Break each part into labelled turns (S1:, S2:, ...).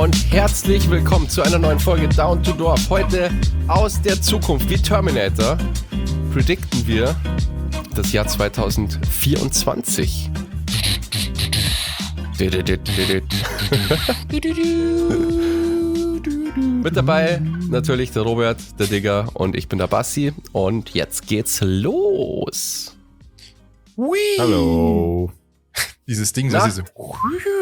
S1: und herzlich willkommen zu einer neuen Folge Down to Dorf. Heute aus der Zukunft, wie Terminator, predikten wir das Jahr 2024. Mit dabei natürlich der Robert, der Digger und ich bin der Bassi und jetzt geht's los.
S2: Hui.
S3: Hallo.
S2: Dieses Ding,
S1: Na?
S2: das ist so.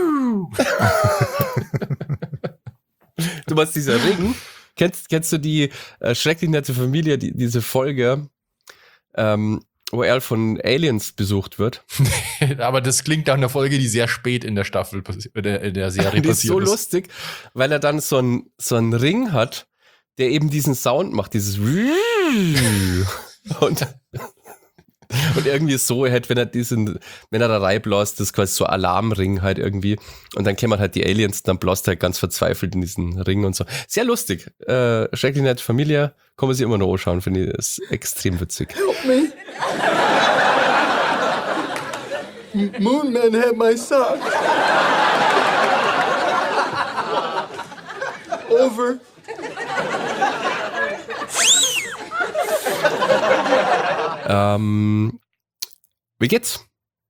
S1: Du meinst dieser Ring? Kennst du die schrecklich nette Familie, diese Folge, wo er von Aliens besucht wird?
S2: Aber das klingt nach einer Folge, die sehr spät in der Staffel, in der Serie
S1: Die ist so
S2: passiert ist.
S1: lustig, weil er dann so einen Ring hat, der eben diesen Sound macht, dieses und irgendwie so hätte, wenn er da reinbläst, das ist quasi so Alarmring halt irgendwie. Und dann kämen halt die Aliens, dann bläst er halt ganz verzweifelt in diesen Ring und so. Sehr lustig. Schrecklich nette Familie, kann man sich immer noch anschauen, finde ich, ist extrem witzig.
S4: Help me. Moon Man had my sock. Over.
S1: Wie geht's?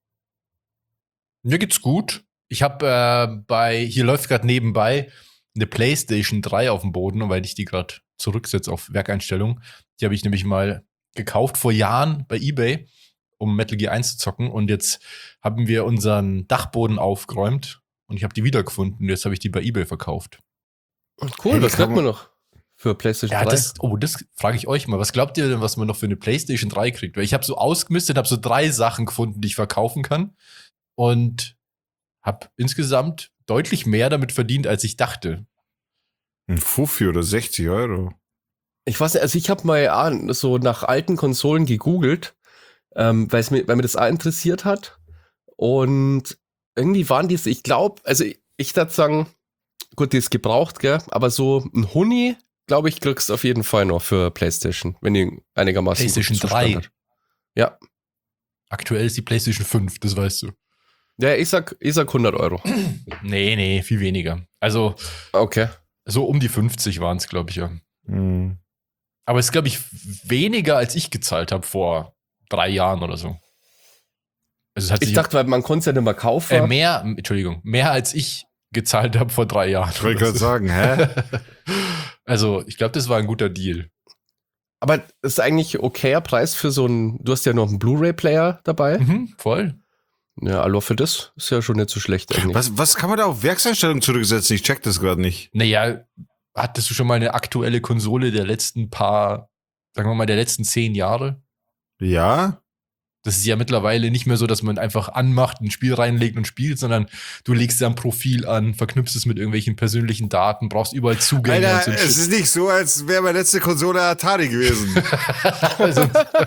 S2: Mir geht's gut. Ich habe hier läuft gerade nebenbei eine PlayStation 3 auf dem Boden, weil ich die gerade zurücksetze auf Werkeinstellung. Die habe ich nämlich mal gekauft vor Jahren bei eBay, um Metal Gear 1 zu zocken. Und jetzt haben wir unseren Dachboden aufgeräumt und ich habe die wiedergefunden. Jetzt habe ich die bei eBay verkauft.
S1: Cool,
S3: Hey,
S1: was kriegt man noch für PlayStation 3?
S2: Das frage ich euch mal. Was glaubt ihr denn, was man noch für eine PlayStation 3 kriegt? Weil ich habe so ausgemistet, habe so 3 Sachen gefunden, die ich verkaufen kann. Und habe insgesamt deutlich mehr damit verdient, als ich dachte.
S3: Ein Fuffi oder 60 Euro.
S1: Ich weiß nicht, also ich habe mal so nach alten Konsolen gegoogelt, weil mir das auch interessiert hat. Und irgendwie waren diese, ich glaube, also ich würde sagen, gut, die ist gebraucht, gell? Aber so ein Huni, glaube ich, kriegst du auf jeden Fall noch für PlayStation, wenn die einigermaßen
S2: PlayStation
S1: guten Zustand
S2: 3.
S1: hat. Ja.
S2: Aktuell ist die PlayStation 5, das weißt du.
S1: Ja, ich sag 100 Euro.
S2: Nee, viel weniger. Also
S1: Okay.
S2: so um die 50 waren es, glaube ich, ja.
S3: Hm.
S2: Aber es ist, glaube ich, weniger, als ich gezahlt habe vor 3 Jahren oder so. Also es hat
S1: Ich
S2: sich
S1: dachte, weil man konnte es ja nicht mehr kaufen.
S2: mehr als ich gezahlt habe vor 3 Jahren.
S3: Ich wollte gerade sagen, hä?
S2: Also ich glaube, das war ein guter Deal.
S1: Aber das ist eigentlich okayer Preis für so du hast ja noch einen Blu-ray-Player dabei.
S2: Mhm, voll.
S1: Ja, also für das ist ja schon nicht so schlecht eigentlich.
S3: Was kann man da auf Werkseinstellungen zurücksetzen? Ich check das gerade nicht.
S2: Naja, hattest du schon mal eine aktuelle Konsole der letzten sagen wir mal, der letzten 10 Jahre?
S3: Ja?
S2: Das ist ja mittlerweile nicht mehr so, dass man einfach anmacht, ein Spiel reinlegt und spielt, sondern du legst da ein Profil an, verknüpfst es mit irgendwelchen persönlichen Daten, brauchst überall Zugänge. und so
S3: Alter, es ist nicht so, als wäre meine letzte Konsole Atari gewesen.
S2: also,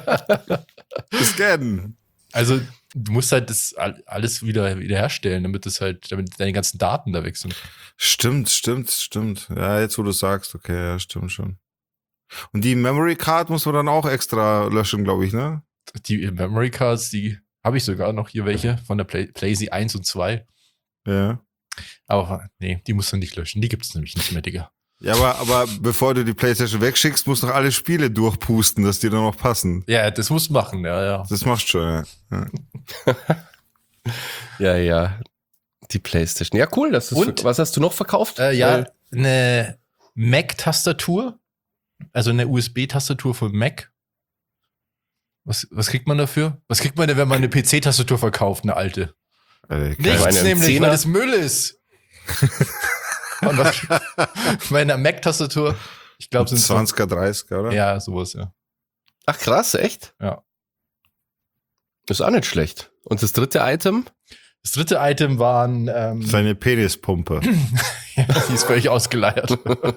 S3: Scannen.
S2: also du musst halt das alles wieder herstellen, damit deine ganzen Daten da weg sind.
S3: Stimmt. Ja, jetzt wo du sagst, okay, ja, stimmt schon. Und die Memory Card muss man dann auch extra löschen, glaube ich, ne?
S2: Die Memory Cards, die habe ich sogar noch hier welche von der PlayStation 1 und 2.
S3: Ja.
S2: Aber nee, die musst du nicht löschen. Die gibt es nämlich nicht mehr, Digga.
S3: Ja, aber bevor du die PlayStation wegschickst, musst du noch alle Spiele durchpusten, dass die dann noch passen.
S2: Ja, das musst du machen, ja.
S3: Das machst du schon, ja.
S1: Ja. Die PlayStation. Ja, cool. Was hast du noch verkauft?
S2: Eine Mac-Tastatur. Also eine USB-Tastatur für Mac. Was kriegt man dafür? Was kriegt man denn, wenn man eine PC-Tastatur verkauft, eine alte? Nichts nämlich, weil das Müll ist. Und bei einer Mac-Tastatur, ich glaube, sind
S3: 20er, 30er, oder?
S2: Ja, sowas, ja.
S1: Ach krass, echt?
S2: Ja.
S1: Ist auch nicht schlecht. Und das dritte Item?
S2: Das dritte Item waren
S3: Seine Penispumpe.
S2: ja, die ist völlig ausgeleiert.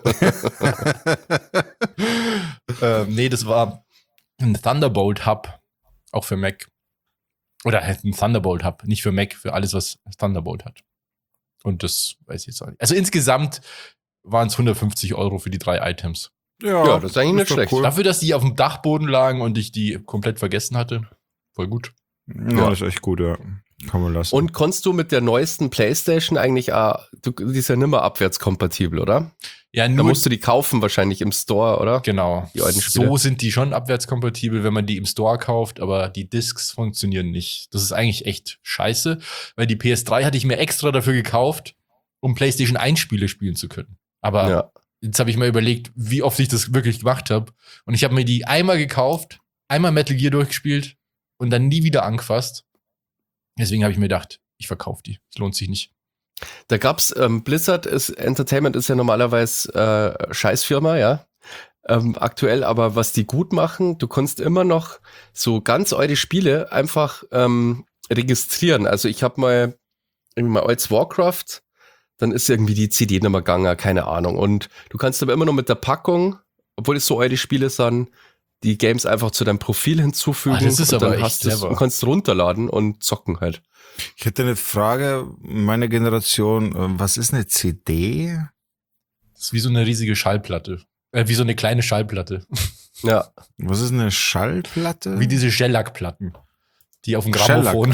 S2: Nee, das war ein Thunderbolt Hub, auch für Mac. Oder halt ein Thunderbolt Hub, nicht für Mac, für alles, was Thunderbolt hat. Und das weiß ich jetzt auch nicht. Also insgesamt waren es 150 Euro für die 3 Items.
S1: Ja, das ist eigentlich nicht
S3: doch
S1: schlecht.
S3: cool.
S2: Dafür, dass die auf dem Dachboden lagen und ich die komplett vergessen hatte. Voll gut.
S3: Ja, das ist echt gut, ja. Kann man lassen.
S1: Und konntest du mit der neuesten PlayStation eigentlich, die ist ja nimmer abwärtskompatibel, oder?
S2: Ja,
S1: Da
S2: nur
S1: musst du die kaufen wahrscheinlich im Store, oder?
S2: genau.
S1: Die alten Spiele.
S2: So sind die schon abwärtskompatibel, wenn man die im Store kauft, aber die Discs funktionieren nicht. Das ist eigentlich echt scheiße, weil die PS3 hatte ich mir extra dafür gekauft, um PlayStation 1 Spiele spielen zu können. Aber
S1: Ja.
S2: jetzt habe ich mal überlegt, wie oft ich das wirklich gemacht habe. Und ich habe mir die einmal gekauft, einmal Metal Gear durchgespielt und dann nie wieder angefasst. Deswegen habe ich mir gedacht, ich verkaufe die. Es lohnt sich nicht.
S1: Da gab's, Blizzard Entertainment ist ja normalerweise Scheißfirma, ja. Aktuell, aber was die gut machen, du kannst immer noch so ganz eure Spiele einfach registrieren. Also ich habe mal als Warcraft, dann ist irgendwie die CD nicht mehr gegangen, keine Ahnung. Und du kannst aber immer noch mit der Packung, obwohl es so eure Spiele sind, die Games einfach zu deinem Profil hinzufügen.
S2: Das ist
S1: und
S2: aber
S1: dann
S2: echt
S1: hast du's
S2: clever.
S1: und kannst runterladen und zocken halt.
S3: Ich hätte eine Frage, meine Generation, was ist eine CD?
S2: Das ist wie so eine riesige Schallplatte. Wie so eine kleine Schallplatte.
S1: Ja,
S3: Was ist eine Schallplatte?
S2: Wie diese Shellac-Platten, die auf dem Grammophon.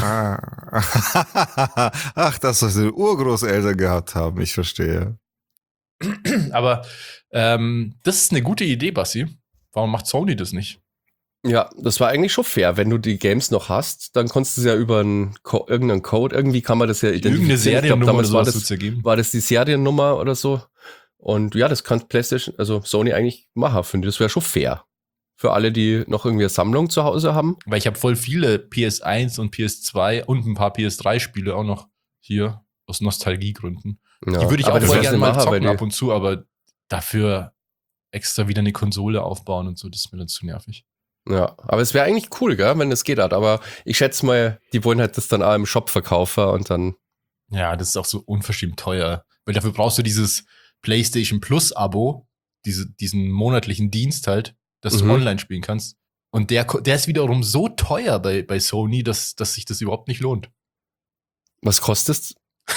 S3: Ah. Ach, das, was die Urgroßeltern gehabt haben, ich verstehe.
S2: Aber das ist eine gute Idee, Bassi. Warum macht Sony das nicht?
S1: ja, das war eigentlich schon fair. Wenn du die Games noch hast, dann konntest du es ja über irgendeinen Code, irgendwie kann man das ja identifizieren.
S2: Irgendeine
S1: Ich glaub,
S2: Seriennummer oder
S1: damals war
S2: sowas
S1: das,
S2: wird's ergeben.
S1: war das die Seriennummer oder so. Und ja, das kann PlayStation, also Sony eigentlich machen, finde ich. Das wäre schon fair. Für alle, die noch irgendwie eine Sammlung zu Hause haben.
S2: Weil ich habe voll viele PS1 und PS2 und ein paar PS3-Spiele auch noch hier aus Nostalgiegründen.
S1: Ja,
S2: Die würde ich
S1: aber
S2: auch
S1: das
S2: voll
S1: wirst
S2: gerne
S1: du
S2: mal
S1: machen, weil
S2: zocken
S1: die-
S2: ab und zu, aber dafür extra wieder eine Konsole aufbauen und so, das ist mir dann zu nervig.
S1: Ja, aber es wäre eigentlich cool, gell, wenn es geht hat. Aber ich schätze mal, die wollen halt das dann auch im Shop verkaufen und dann.
S2: Ja, das ist auch so unverschämt teuer. Weil dafür brauchst du dieses PlayStation Plus-Abo, diesen monatlichen Dienst halt, dass du
S1: Mhm.
S2: online spielen kannst. Und der ist wiederum so teuer bei Sony, dass sich das überhaupt nicht lohnt.
S1: Was kostet's?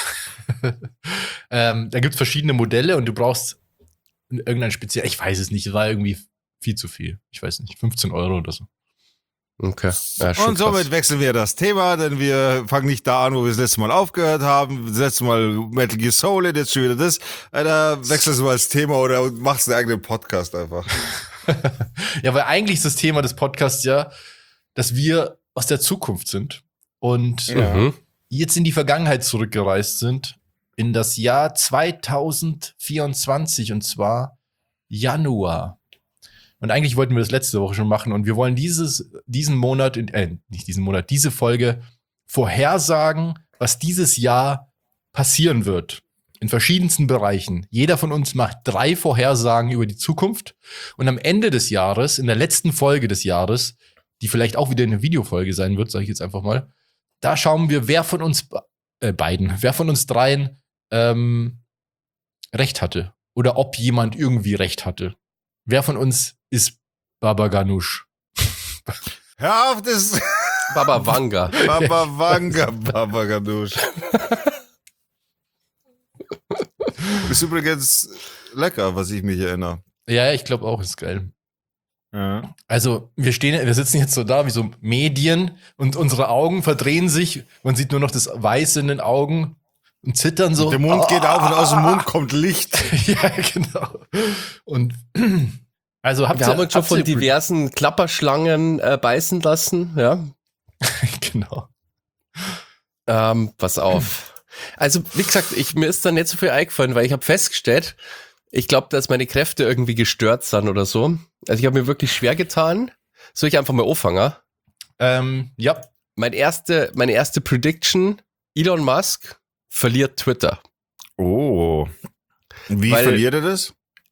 S2: Da gibt's verschiedene Modelle und du brauchst irgendein speziell, ich weiß es nicht, es war irgendwie viel zu viel. Ich weiß nicht, 15 € oder so.
S1: Okay. Ja, schon
S3: Und somit
S1: krass.
S3: wechseln wir das Thema, denn wir fangen nicht da an, wo wir das letzte Mal aufgehört haben. Das letzte Mal Metal Gear Solid, jetzt schon wieder das. Da wechselst du mal das Thema oder machst einen eigenen Podcast einfach.
S2: Ja, weil eigentlich ist das Thema des Podcasts ja, dass wir aus der Zukunft sind und
S1: Mhm.
S2: jetzt in die Vergangenheit zurückgereist sind, in das Jahr 2024 und zwar Januar. Und eigentlich wollten wir das letzte Woche schon machen und wir wollen diesen Monat, nicht diesen Monat, diese Folge vorhersagen, was dieses Jahr passieren wird. In verschiedensten Bereichen. Jeder von uns macht 3 Vorhersagen über die Zukunft. Und am Ende des Jahres, in der letzten Folge des Jahres, die vielleicht auch wieder eine Videofolge sein wird, sage ich jetzt einfach mal, da schauen wir, wer von uns wer von uns dreien recht hatte. Oder ob jemand irgendwie recht hatte. Wer von uns ist Baba Ganoush?
S3: Hör auf, das
S1: Baba Vanga.
S3: Baba Vanga, Baba Ganoush. Ist übrigens lecker, was ich mich erinnere.
S2: Ja, ich glaube auch, ist geil.
S3: Ja.
S2: Also, wir sitzen jetzt so da wie so Medien und unsere Augen verdrehen sich. Man sieht nur noch das Weiße in den Augen und zittern so.
S3: Der Mund geht auf und aus dem Mund kommt Licht.
S2: Ja, genau. Und also
S1: Wir haben uns schon von diversen Klapperschlangen beißen lassen, ja.
S2: Genau.
S1: Pass auf. Also, wie gesagt, mir ist da nicht so viel eingefallen, weil ich habe festgestellt, ich glaube, dass meine Kräfte irgendwie gestört sind oder so. Also, ich habe mir wirklich schwer getan. Soll ich einfach mal anfangen?
S2: Ja.
S1: Meine erste Prediction, Elon Musk verliert Twitter.
S3: Oh. Wie
S1: Weil-
S3: verliert er das?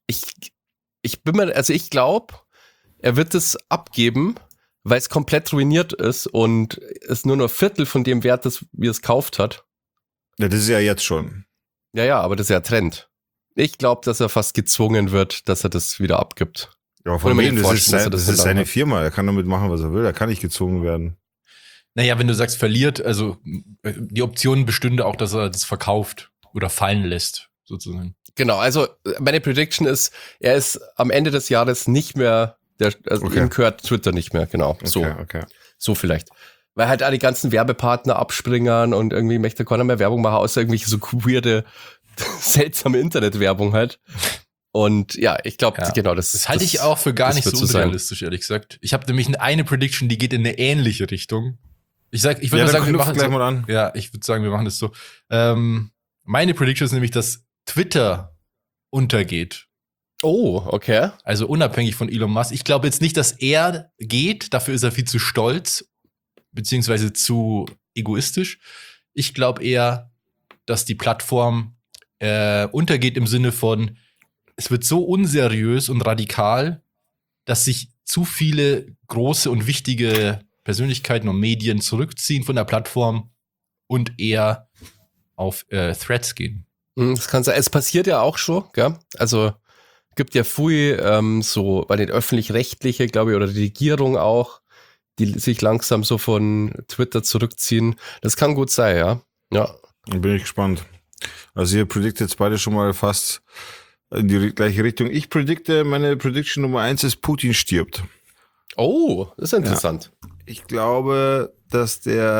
S1: Ich glaube, er wird es abgeben, weil es komplett ruiniert ist und es nur noch ein Viertel von dem Wert ist, wie es gekauft hat.
S3: Ja, das ist ja jetzt schon.
S1: Ja, aber das ist ja Trend. Ich glaube, dass er fast gezwungen wird, dass er das wieder abgibt.
S3: Ja,
S1: Oder
S3: von
S1: mir
S3: wem?
S1: nicht
S3: Das ist,
S1: vorstellen, dass er
S3: das
S1: das
S3: ist
S1: so lange
S3: seine
S1: hat.
S3: Firma. Er kann damit machen, was er will. Er kann nicht gezwungen werden.
S2: Naja, wenn du sagst verliert, also die Option bestünde auch, dass er das verkauft oder fallen lässt, sozusagen.
S1: Genau, also meine Prediction ist, er ist am Ende des Jahres nicht mehr,
S3: Okay.
S1: ihm gehört Twitter nicht mehr, genau.
S3: Okay, okay.
S1: So vielleicht. Weil halt alle ganzen Werbepartner abspringern und irgendwie möchte keiner mehr Werbung machen, außer irgendwelche so weirde, seltsame Internetwerbung halt. Und ja, ich glaube, genau,
S2: das halte ich auch für gar nicht so unrealistisch, ehrlich gesagt. Ich habe nämlich eine Prediction, die geht in eine ähnliche Richtung. Ich würde sagen, wir machen
S3: gleich mal an.
S2: Ja, ich würde sagen, wir machen das so. Meine Prediction ist nämlich, dass Twitter untergeht.
S1: Oh, okay.
S2: Also unabhängig von Elon Musk. Ich glaube jetzt nicht, dass er geht. Dafür ist er viel zu stolz, beziehungsweise zu egoistisch. Ich glaube eher, dass die Plattform untergeht im Sinne von, es wird so unseriös und radikal, dass sich zu viele große und wichtige Persönlichkeiten und Medien zurückziehen von der Plattform und eher auf Threads gehen.
S1: Das kann sein. Es passiert ja auch schon, gell? Also gibt ja viel so bei den Öffentlich-Rechtlichen, glaube ich, oder die Regierung auch, die sich langsam so von Twitter zurückziehen. Das kann gut sein, ja. Ja.
S3: Dann bin ich gespannt. Also ihr prediktet jetzt beide schon mal fast in die gleiche Richtung. Ich predikte, meine Prediction Nummer 1 ist, Putin stirbt.
S1: Oh, das ist interessant.
S3: Ich glaube, dass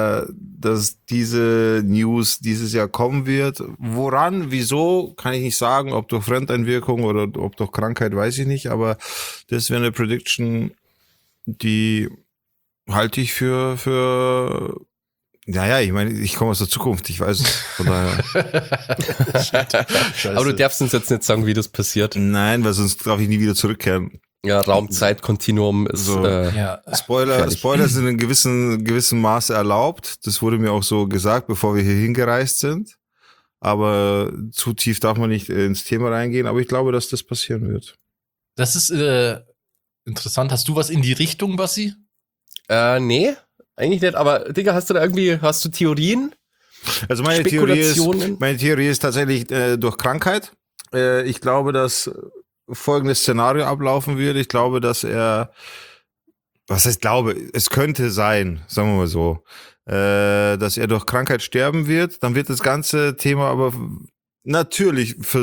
S3: diese News dieses Jahr kommen wird. Woran, wieso, kann ich nicht sagen. Ob durch Fremdeinwirkung oder ob durch Krankheit, weiß ich nicht. Aber das wäre eine Prediction, die halte ich für naja, ich meine, ich komme aus der Zukunft, ich weiß es. Von daher.
S2: Scheiße.
S1: Aber du darfst uns jetzt nicht sagen, wie das passiert.
S3: Nein, weil sonst darf ich nie wieder zurückkehren.
S1: Ja, Raum-Zeit-Kontinuum ist
S3: So. Spoiler sind in einem gewissen Maße erlaubt. Das wurde mir auch so gesagt, bevor wir hier hingereist sind. Aber zu tief darf man nicht ins Thema reingehen. Aber ich glaube, dass das passieren wird.
S2: Das ist interessant. Hast du was in die Richtung, Bassi?
S1: Nee, eigentlich nicht. Aber Digga, hast du Theorien?
S3: Also meine Theorie ist tatsächlich durch Krankheit. Ich glaube, dass folgendes Szenario ablaufen wird. Ich glaube, dass es könnte sein, sagen wir mal so, dass er durch Krankheit sterben wird. Dann wird das ganze Thema aber natürlich das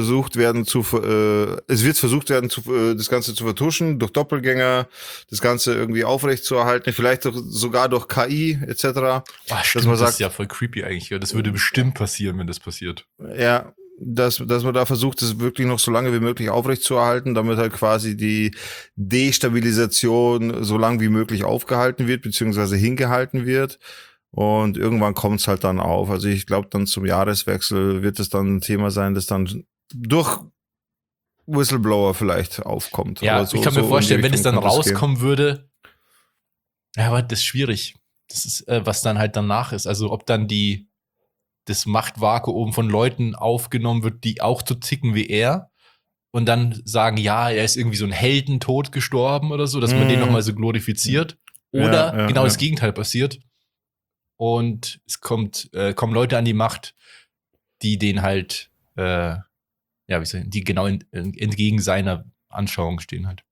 S3: Ganze zu vertuschen, durch Doppelgänger, das Ganze irgendwie aufrechtzuerhalten, vielleicht sogar durch KI etc.
S2: Stimmt, das ist ja voll creepy eigentlich. Das würde bestimmt passieren, wenn das passiert.
S3: Ja, dass man da versucht, es wirklich noch so lange wie möglich aufrechtzuerhalten, damit halt quasi die Destabilisation so lang wie möglich aufgehalten wird, beziehungsweise hingehalten wird. Und irgendwann kommt es halt dann auf. Also ich glaube, dann zum Jahreswechsel wird es dann ein Thema sein, das dann durch Whistleblower vielleicht aufkommt.
S2: Ja,
S3: aber so,
S2: ich kann mir vorstellen, wenn es dann rauskommen
S3: gehen.
S2: würde, ja, aber das ist schwierig. Das ist, was dann halt danach ist. Also ob dann das Machtvakuum von Leuten aufgenommen wird, die auch so ticken wie er und dann sagen, ja, er ist irgendwie so ein Heldentod gestorben oder so, dass man den nochmal so glorifiziert. Oder das Gegenteil passiert. Und es kommen Leute an die Macht, die den halt, die genau entgegen seiner Anschauung stehen halt.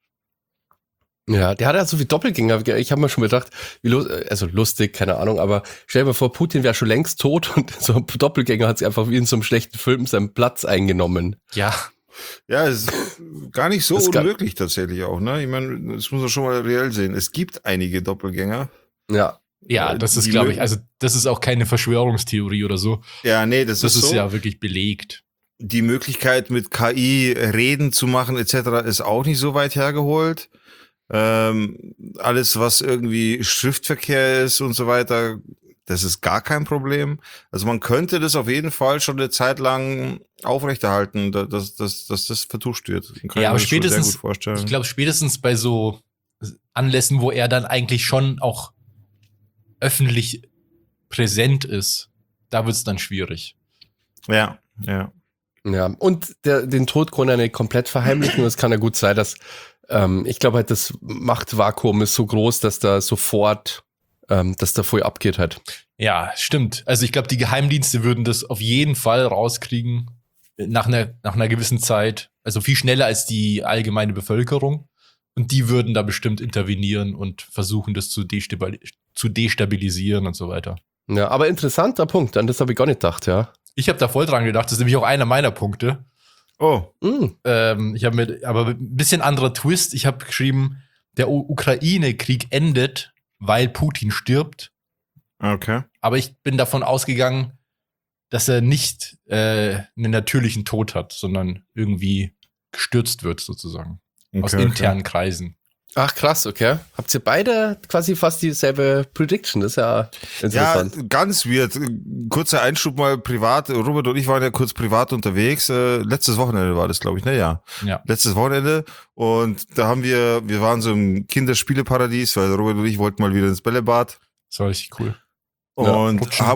S1: Ja, der hat ja so wie Doppelgänger. Ich habe mir schon gedacht, also lustig, keine Ahnung, aber stell dir mal vor, Putin wäre schon längst tot und so ein Doppelgänger hat sich einfach wie in so einem schlechten Film seinen Platz eingenommen.
S2: Ja.
S3: Ja, es ist gar nicht so unmöglich tatsächlich auch, ne? Ich meine, das muss man schon mal reell sehen. Es gibt einige Doppelgänger.
S1: Ja.
S2: Ja, das ist, glaube ich, also das ist auch keine Verschwörungstheorie oder so.
S3: Ja, nee, das ist so.
S2: Ja wirklich belegt.
S3: Die Möglichkeit, mit KI Reden zu machen etc. ist auch nicht so weit hergeholt. Alles, was irgendwie Schriftverkehr ist und so weiter, das ist gar kein Problem. Also man könnte das auf jeden Fall schon eine Zeit lang aufrechterhalten, dass das vertuscht wird.
S2: Ja, aber spätestens, ich glaube, spätestens bei so Anlässen, wo er dann eigentlich schon auch öffentlich präsent ist, da wird es dann schwierig.
S3: Ja.
S1: Ja, und den Tod kann er nicht komplett verheimlichen. Es kann ja gut sein, dass ich glaube halt, das Machtvakuum ist so groß, dass da sofort, dass da voll abgeht halt.
S2: Ja, stimmt. Also ich glaube, die Geheimdienste würden das auf jeden Fall rauskriegen nach einer gewissen Zeit. Also viel schneller als die allgemeine Bevölkerung. Und die würden da bestimmt intervenieren und versuchen, das zu destabilisieren und so weiter.
S1: Ja, aber interessanter Punkt. An das habe ich gar nicht gedacht, ja.
S2: Ich habe da voll dran gedacht. Das ist nämlich auch einer meiner Punkte.
S3: Oh.
S2: Ich habe mir, aber ein bisschen anderer Twist. Ich habe geschrieben, der Ukraine-Krieg endet, weil Putin stirbt.
S3: Okay.
S2: Aber ich bin davon ausgegangen, dass er nicht einen natürlichen Tod hat, sondern irgendwie gestürzt wird, sozusagen. Aus internen Kreisen.
S1: Ach krass, okay. Habt ihr beide quasi fast dieselbe Prediction? Das ist ja interessant.
S3: Ja, ganz weird. Kurzer Einschub mal privat. Robert und ich waren ja kurz privat unterwegs. Letztes Wochenende war das, glaube ich, ne? Ja. Letztes Wochenende. Und da wir waren so im Kinderspieleparadies, weil Robert und ich wollten mal wieder ins Bällebad.
S2: Das war richtig cool.
S3: Und
S2: rutschen,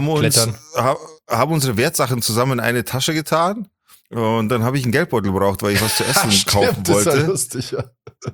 S3: haben unsere Wertsachen zusammen in eine Tasche getan. Und dann habe ich einen Geldbeutel gebraucht, weil ich was zu essen kaufen wollte.
S2: Das war lustig, ja.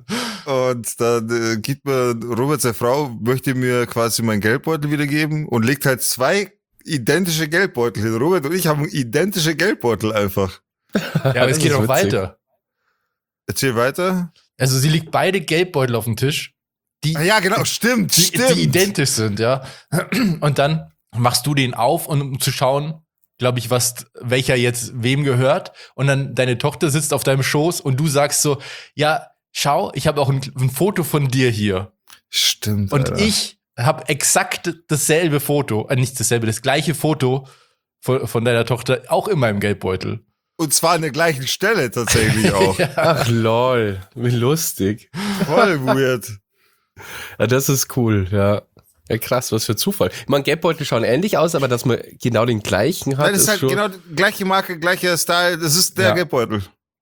S3: Und dann gibt mir Robert, seine Frau, möchte mir quasi meinen Geldbeutel wiedergeben und legt halt 2 identische Geldbeutel hin. Robert und ich haben identische Geldbeutel einfach.
S2: Ja, aber es geht auch weiter.
S3: Erzähl weiter.
S2: Also sie legt beide Geldbeutel auf den Tisch,
S3: Ja, genau, stimmt.
S2: die identisch sind, ja. Und dann machst du den auf, um zu schauen, glaube ich, welcher jetzt wem gehört. Und dann deine Tochter sitzt auf deinem Schoß und du sagst so, ja, schau, ich habe auch ein Foto von dir hier.
S3: Stimmt.
S2: Und
S3: Alter.
S2: ich habe exakt dasselbe Foto, nicht dasselbe, das gleiche Foto von deiner Tochter auch in meinem Geldbeutel.
S3: Und zwar an der gleichen Stelle tatsächlich auch.
S2: Ja.
S1: Ach lol, wie lustig.
S3: Voll weird.
S1: Ja, das ist cool, ja. Ja, krass, was für Zufall. Ich meine, Geldbeutel schauen ähnlich aus, aber dass man genau den gleichen hat,
S3: Nein, das ist halt
S1: schon,
S3: genau die gleiche Marke, gleicher Style. Das ist der Geldbeutel.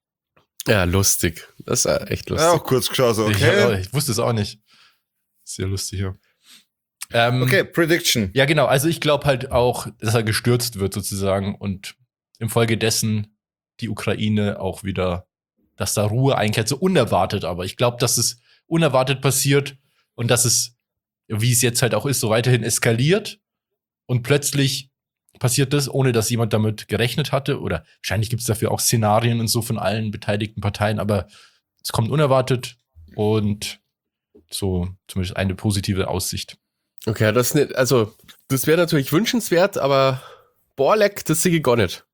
S1: ja, lustig. Das ist ja echt lustig.
S3: Ja, auch kurz geschaut, so, okay.
S2: Ich wusste es auch nicht. Sehr lustig, ja.
S3: Okay, Prediction.
S2: Ja, genau. Also ich glaube halt auch, dass er gestürzt wird sozusagen und infolgedessen die Ukraine auch wieder, dass da Ruhe einkehrt, so unerwartet. Aber ich glaube, dass es unerwartet passiert und dass es, wie es jetzt halt auch ist, so weiterhin eskaliert und plötzlich passiert das, ohne dass jemand damit gerechnet hatte. Oder wahrscheinlich gibt es dafür auch Szenarien und so von allen beteiligten Parteien, aber es kommt unerwartet und so zumindest eine positive Aussicht.
S1: Okay, das wäre natürlich wünschenswert, aber Borleck, das sehe ich gar nicht.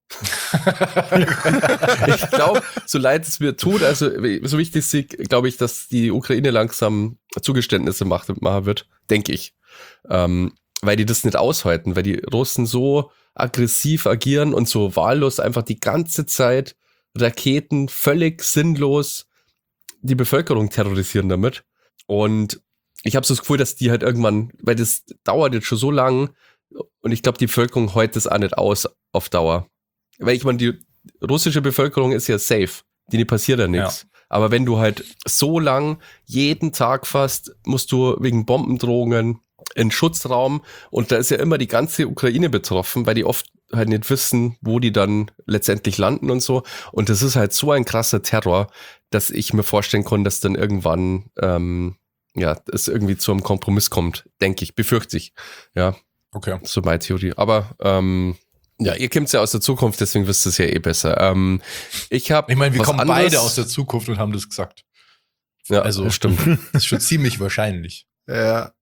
S1: Ich glaube, so leid es mir tut, also so wichtig sehe, glaube ich, dass die Ukraine langsam Zugeständnisse machen wird, denke ich. Weil die das nicht aushalten, weil die Russen so aggressiv agieren und so wahllos einfach die ganze Zeit Raketen völlig sinnlos die Bevölkerung terrorisieren damit. Und ich habe so das Gefühl, dass die halt irgendwann, weil das dauert jetzt schon so lang und ich glaube, die Bevölkerung hält das auch nicht aus auf Dauer. Weil ich meine, die russische Bevölkerung ist ja safe, denen passiert ja nichts. Ja. Aber wenn du halt so lang, jeden Tag fast, musst du wegen Bombendrohungen in Schutzraum und da ist ja immer die ganze Ukraine betroffen, weil die oft halt nicht wissen, wo die dann letztendlich landen und so. Und das ist halt so ein krasser Terror, dass ich mir vorstellen kann, dass dann irgendwann es irgendwie zu einem Kompromiss kommt, denke ich, befürchte ich. Ja,
S2: okay.
S1: So meine Theorie. Aber ja, ihr kommt ja aus der Zukunft, deswegen wisst ihr es ja eh besser. Ich
S2: meine, wir kommen beide aus der Zukunft und haben das gesagt.
S1: Ja,
S2: also
S1: das stimmt.
S2: Das ist schon ziemlich wahrscheinlich.
S3: Ja.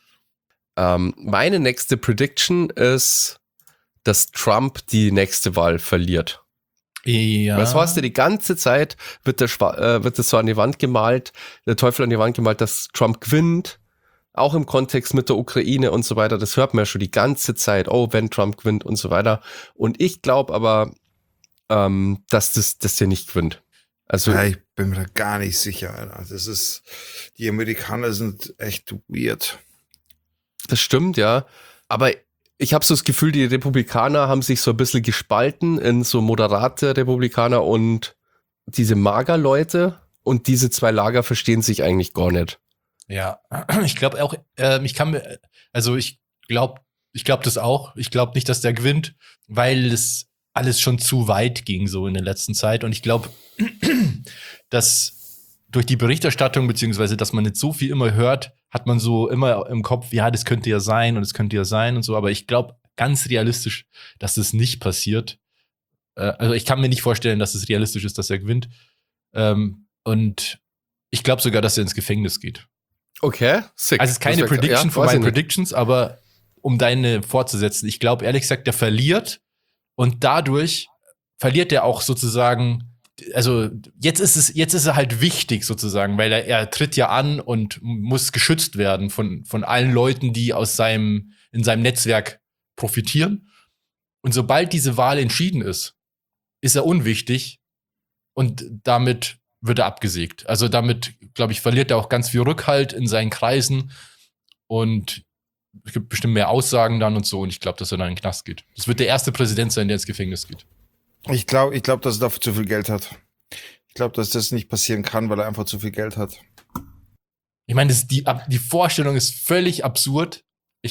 S1: Meine nächste Prediction ist, dass Trump die nächste Wahl verliert.
S2: Ja.
S1: Das heißt, die ganze Zeit wird das so an die Wand gemalt, der Teufel an die Wand gemalt, dass Trump gewinnt, auch im Kontext mit der Ukraine und so weiter. Das hört man ja schon die ganze Zeit. Oh, wenn Trump gewinnt und so weiter. Und ich glaube aber, dass der nicht gewinnt. Also
S3: ja, ich bin mir da gar nicht sicher, Alter. Die Amerikaner sind echt weird.
S1: Das stimmt, ja. Aber ich habe so das Gefühl, die Republikaner haben sich so ein bisschen gespalten in so moderate Republikaner und diese Mager-Leute. Und diese 2 Lager verstehen sich eigentlich gar nicht.
S2: Ja, ich glaube auch, ich glaube das auch. Ich glaube nicht, dass der gewinnt, weil es alles schon zu weit ging so in der letzten Zeit. Und ich glaube, dass durch die Berichterstattung, beziehungsweise, dass man nicht so viel immer hört, hat man so immer im Kopf, ja, das könnte ja sein und es könnte ja sein und so. Aber ich glaube ganz realistisch, dass das nicht passiert. Also ich kann mir nicht vorstellen, dass es realistisch ist, dass er gewinnt. Und ich glaube sogar, dass er ins Gefängnis geht.
S1: Okay, sick.
S2: Also es ist keine Prediction von meinen Predictions, aber um deine fortzusetzen, ich glaube ehrlich gesagt, der verliert und dadurch verliert er auch sozusagen, also jetzt ist er halt wichtig sozusagen, weil er tritt ja an und muss geschützt werden von allen Leuten, die in in seinem Netzwerk profitieren. Und sobald diese Wahl entschieden ist er unwichtig und damit wird er abgesägt. Also damit, glaube ich, verliert er auch ganz viel Rückhalt in seinen Kreisen und es gibt bestimmt mehr Aussagen dann und so und ich glaube, dass er dann in den Knast geht. Das wird der erste Präsident sein, der ins Gefängnis geht.
S3: Ich glaube, dass er dafür zu viel Geld hat. Ich glaube, dass das nicht passieren kann, weil er einfach zu viel Geld hat.
S2: Ich meine, die Vorstellung ist völlig absurd. Das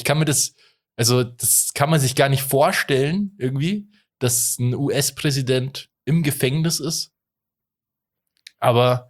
S2: kann man sich gar nicht vorstellen, irgendwie, dass ein US-Präsident im Gefängnis ist. Aber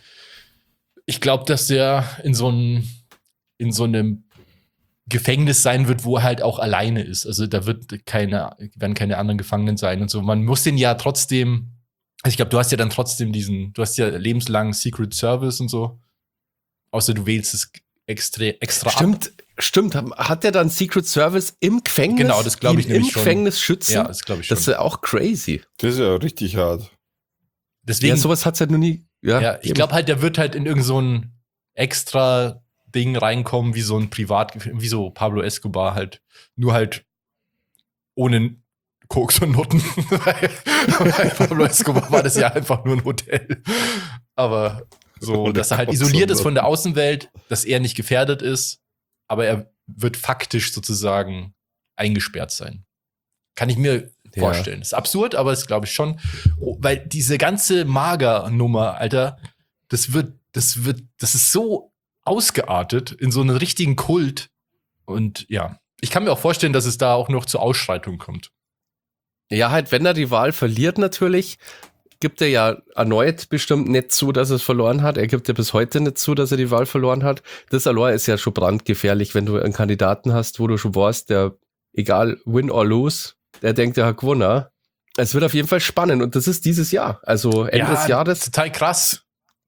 S2: ich glaube, dass der in so einem Gefängnis sein wird, wo er halt auch alleine ist. Also da werden keine anderen Gefangenen sein und so. Man muss den ja trotzdem, also ich glaube, du hast ja dann trotzdem du hast ja lebenslang Secret Service und so. Außer du wählst es extra ab.
S1: Stimmt. Hat der dann Secret Service im Gefängnis?
S2: Genau, das glaube ich nämlich
S1: im
S2: schon.
S1: Gefängnis schützen?
S2: Ja, das glaube ich schon.
S1: Das ist ja auch crazy.
S3: Das ist ja richtig hart.
S2: Deswegen,
S1: Ja, sowas hat's halt noch nie.
S2: ja, ich glaube halt, der wird halt in irgend so ein extra Ding reinkommen, wie so Pablo Escobar halt. Nur halt ohne Koks und Nutten. Bei Pablo Escobar war das ja einfach nur ein Hotel. Aber so, dass er halt isoliert ist von der Außenwelt, dass er nicht gefährdet ist, aber er wird faktisch sozusagen eingesperrt sein. Kann ich mir vorstellen. Das ist absurd, aber das glaube ich schon. Weil diese ganze Mager-Nummer, Alter, das ist so ausgeartet in so einen richtigen Kult. Und ja, ich kann mir auch vorstellen, dass es da auch noch zu Ausschreitungen kommt.
S1: Ja, halt, wenn er die Wahl verliert natürlich, gibt er ja erneut bestimmt nicht zu, dass er es verloren hat. Er gibt ja bis heute nicht zu, dass er die Wahl verloren hat. Das allein ist ja schon brandgefährlich, wenn du einen Kandidaten hast, wo du schon weißt, der, egal win or lose, der denkt, er hat gewonnen. Es wird auf jeden Fall spannend und das ist dieses Jahr. Also Ende des Jahres.
S2: Total krass.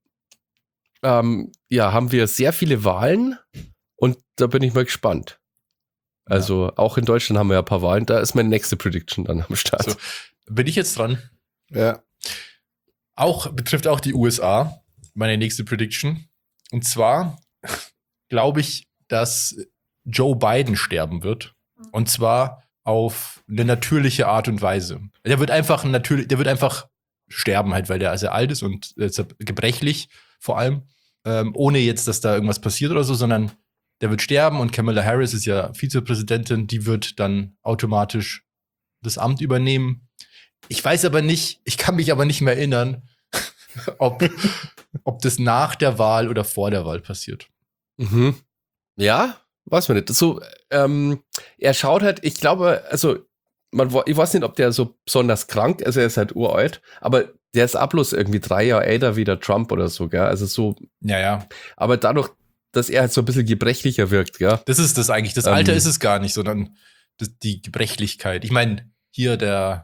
S1: Haben wir sehr viele Wahlen und da bin ich mal gespannt. Also auch in Deutschland haben wir ja ein paar Wahlen. Da ist meine nächste Prediction dann am Start.
S2: So, bin ich jetzt dran?
S3: Ja.
S2: Betrifft auch die USA, meine nächste Prediction. Und zwar glaube ich, dass Joe Biden sterben wird. Und zwar auf eine natürliche Art und Weise. Der wird einfach sterben, halt, weil der sehr alt ist und gebrechlich vor allem. Ohne jetzt, dass da irgendwas passiert oder so, sondern der wird sterben und Kamala Harris ist ja Vizepräsidentin, die wird dann automatisch das Amt übernehmen. Ich weiß aber nicht, ich kann mich aber nicht mehr erinnern, ob das nach der Wahl oder vor der Wahl passiert.
S1: Mhm. Ja, weiß man nicht. So, er schaut halt, ich glaube, also, ich weiß nicht, ob der so besonders krank ist, er ist halt uralt, aber der ist bloß irgendwie 3 Jahre älter wie der Trump oder so, gell? Also so.
S2: Ja.
S1: Aber dadurch, dass er halt so ein bisschen gebrechlicher wirkt, gell?
S2: Das ist das eigentlich. Das Alter ist es gar nicht, sondern die Gebrechlichkeit. Ich meine, hier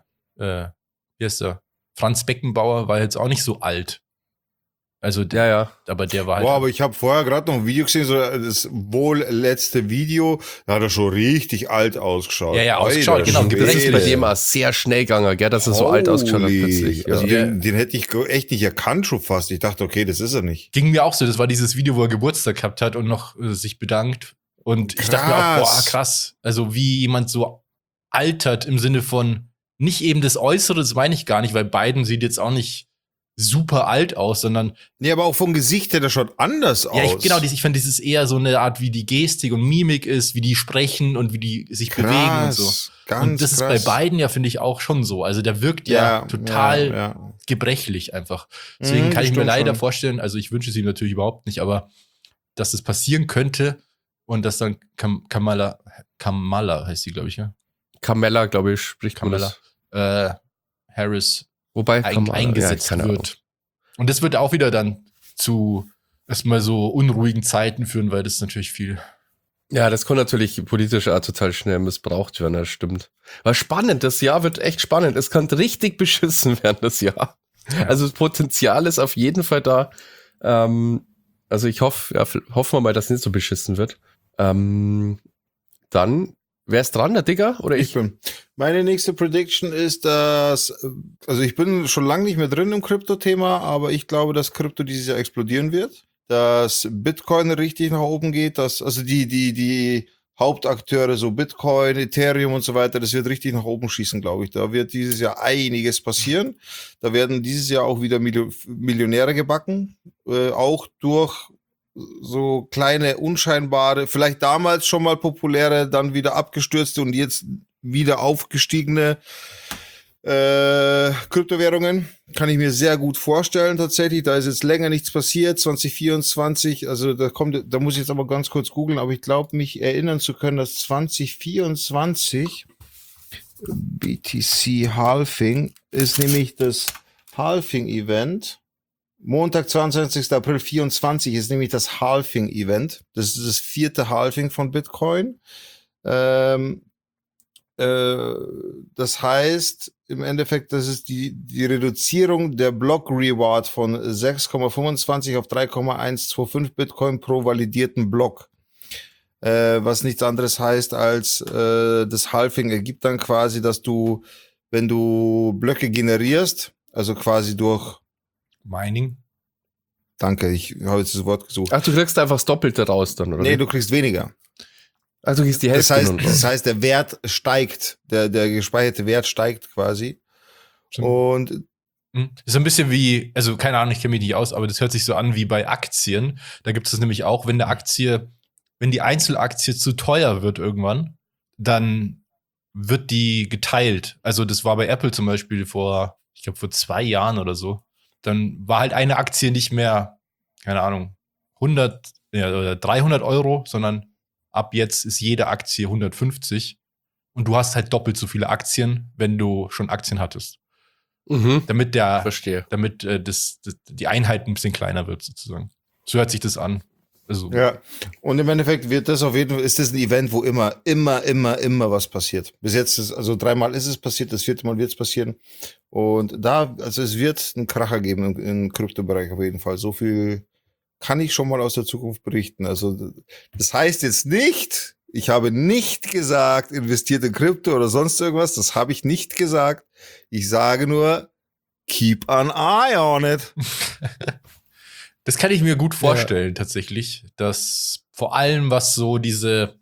S2: wie heißt der? Franz Beckenbauer war jetzt auch nicht so alt. Also aber der war halt.
S3: Boah, aber ich habe vorher gerade noch ein Video gesehen, so das wohl letzte Video, da hat er schon richtig alt ausgeschaut.
S2: Ja, ausgeschaut, genau.
S1: Das ist bei dem auch sehr schnell gegangen, gell, dass er so alt ausgeschaut hat plötzlich.
S3: Also
S1: Ja.
S3: den hätte ich echt nicht erkannt schon fast. Ich dachte, okay, das ist er nicht.
S2: Ging mir auch so. Das war dieses Video, wo er Geburtstag gehabt hat und noch sich bedankt. Und ich dachte mir auch, boah, krass. Also wie jemand so altert im Sinne von nicht eben das Äußere, das meine ich gar nicht, weil Biden sieht jetzt auch nicht super alt aus, sondern
S3: Nee, aber auch vom Gesicht her, der schaut anders aus.
S2: Ich finde, das ist eher so eine Art, wie die Gestik und Mimik ist, wie die sprechen und wie die sich bewegen und so.
S3: Ganz
S2: und das
S3: krass.
S2: ist bei Biden ja, finde ich, auch schon so. Also der wirkt total gebrechlich einfach. Deswegen kann ich mir leider vorstellen, also ich wünsche es ihm natürlich überhaupt nicht, aber dass das passieren könnte und dass dann Kamala heißt sie, glaube ich, ja?
S1: Kamala, glaube ich, spricht
S2: Kamala Harris
S1: Wobei
S2: eingesetzt wird. Und das wird auch wieder dann zu erstmal so unruhigen Zeiten führen, weil das natürlich viel.
S1: Ja, das kann natürlich politisch auch total schnell missbraucht werden, das stimmt. War spannend, das Jahr wird echt spannend. Es kann richtig beschissen werden, das Jahr. Ja. Also das Potenzial ist auf jeden Fall da. Also ich hoffen wir mal, dass es nicht so beschissen wird. Dann, wer ist dran, der Digger? Oder ich?
S3: Meine nächste Prediction ist, dass, also ich bin schon lange nicht mehr drin im Krypto-Thema, aber ich glaube, dass Krypto dieses Jahr explodieren wird. Dass Bitcoin richtig nach oben geht, dass, also die Hauptakteure, so Bitcoin, Ethereum und so weiter, das wird richtig nach oben schießen, glaube ich. Da wird dieses Jahr einiges passieren. Da werden dieses Jahr auch wieder Millionäre gebacken, auch durch so kleine, unscheinbare, vielleicht damals schon mal populäre, dann wieder abgestürzte und jetzt wieder aufgestiegene Kryptowährungen. Kann ich mir sehr gut vorstellen tatsächlich. Da ist jetzt länger nichts passiert. 2024, also da muss ich jetzt aber ganz kurz googeln, aber ich glaube, mich erinnern zu können, dass 2024 BTC Halving ist nämlich das Halving-Event. Montag, 22. April 24 ist nämlich das Halving-Event. Das ist das 4. Halving von Bitcoin. Das heißt im Endeffekt, das ist die Reduzierung der Block-Reward von 6,25 auf 3,125 Bitcoin pro validierten Block. Was nichts anderes heißt als das Halving ergibt dann quasi, dass du, wenn du Blöcke generierst, also quasi durch
S2: Mining.
S3: Danke, ich habe jetzt das Wort gesucht.
S1: Ach, du kriegst einfach das Doppelte raus dann, oder?
S3: Nee, du kriegst weniger.
S1: Ach, du kriegst die Hälfte.
S3: Das heißt, der Wert steigt, der gespeicherte Wert steigt quasi. Und
S2: ist ein bisschen wie, also keine Ahnung, ich kenne mich nicht aus, aber das hört sich so an wie bei Aktien. Da gibt es nämlich auch, wenn die Einzelaktie zu teuer wird irgendwann, dann wird die geteilt. Also das war bei Apple zum Beispiel vor 2 Jahren oder so. Dann war halt eine Aktie nicht mehr, keine Ahnung, 100 oder 300 Euro, sondern ab jetzt ist jede Aktie 150 und du hast halt doppelt so viele Aktien, wenn du schon Aktien hattest.
S1: Mhm.
S2: Damit
S1: Verstehe.
S2: damit die Einheit ein bisschen kleiner wird sozusagen. So hört sich das an. Also,
S3: ja, und im Endeffekt ist das ein Event, wo immer was passiert. Bis jetzt also 3-mal ist es passiert, das 4. Mal wird es passieren. Und es wird einen Kracher geben im Kryptobereich auf jeden Fall. So viel kann ich schon mal aus der Zukunft berichten. Also das heißt jetzt nicht, ich habe nicht gesagt, investiert in Krypto oder sonst irgendwas. Das habe ich nicht gesagt. Ich sage nur, keep an eye on it.
S2: Das kann ich mir gut vorstellen, tatsächlich, dass vor allem, was so diese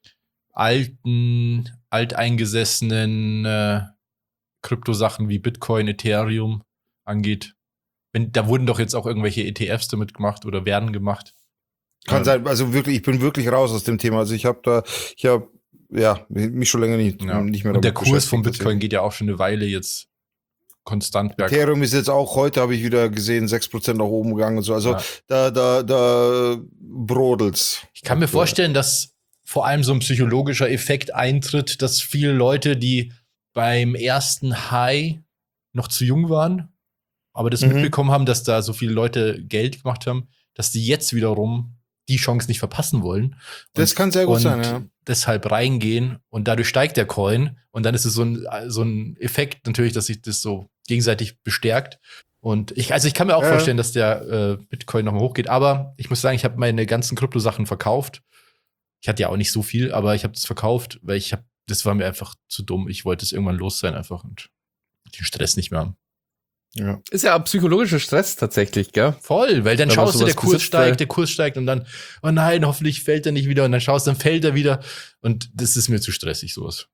S2: alteingesessenen Kryptosachen wie Bitcoin, Ethereum angeht, da wurden doch jetzt auch irgendwelche ETFs damit gemacht oder werden gemacht.
S3: Kann sein, also wirklich, ich bin wirklich raus aus dem Thema. Also ich habe mich schon länger nicht mehr
S2: Und der Kurs von Bitcoin geht ja auch schon eine Weile jetzt konstant bergab.
S3: Ethereum ist jetzt auch, heute habe ich wieder gesehen, 6% nach oben gegangen und so. Also da brodelt's.
S2: Ich kann mir vorstellen, dass vor allem so ein psychologischer Effekt eintritt, dass viele Leute, die beim ersten High noch zu jung waren, aber das mitbekommen haben, dass da so viele Leute Geld gemacht haben, dass die jetzt wiederum die Chance nicht verpassen wollen.
S3: Das kann sehr gut sein, ja.
S2: Deshalb reingehen und dadurch steigt der Coin und dann ist es so ein Effekt natürlich, dass sich das so gegenseitig bestärkt. Und ich kann mir auch vorstellen, dass der Bitcoin nochmal hochgeht, aber ich muss sagen, ich habe meine ganzen Kryptosachen verkauft. Ich hatte ja auch nicht so viel, aber ich habe das verkauft, weil das war mir einfach zu dumm. Ich wollte es irgendwann los sein einfach und den Stress nicht mehr haben.
S3: Ja.
S1: Ist ja auch psychologischer Stress tatsächlich, gell?
S2: Voll, weil dann
S1: Wenn man
S2: schaust du, der
S1: sowas
S2: Kurs steigt und dann, oh nein, hoffentlich fällt er nicht wieder und dann schaust, dann fällt er wieder und das ist mir zu stressig, sowas.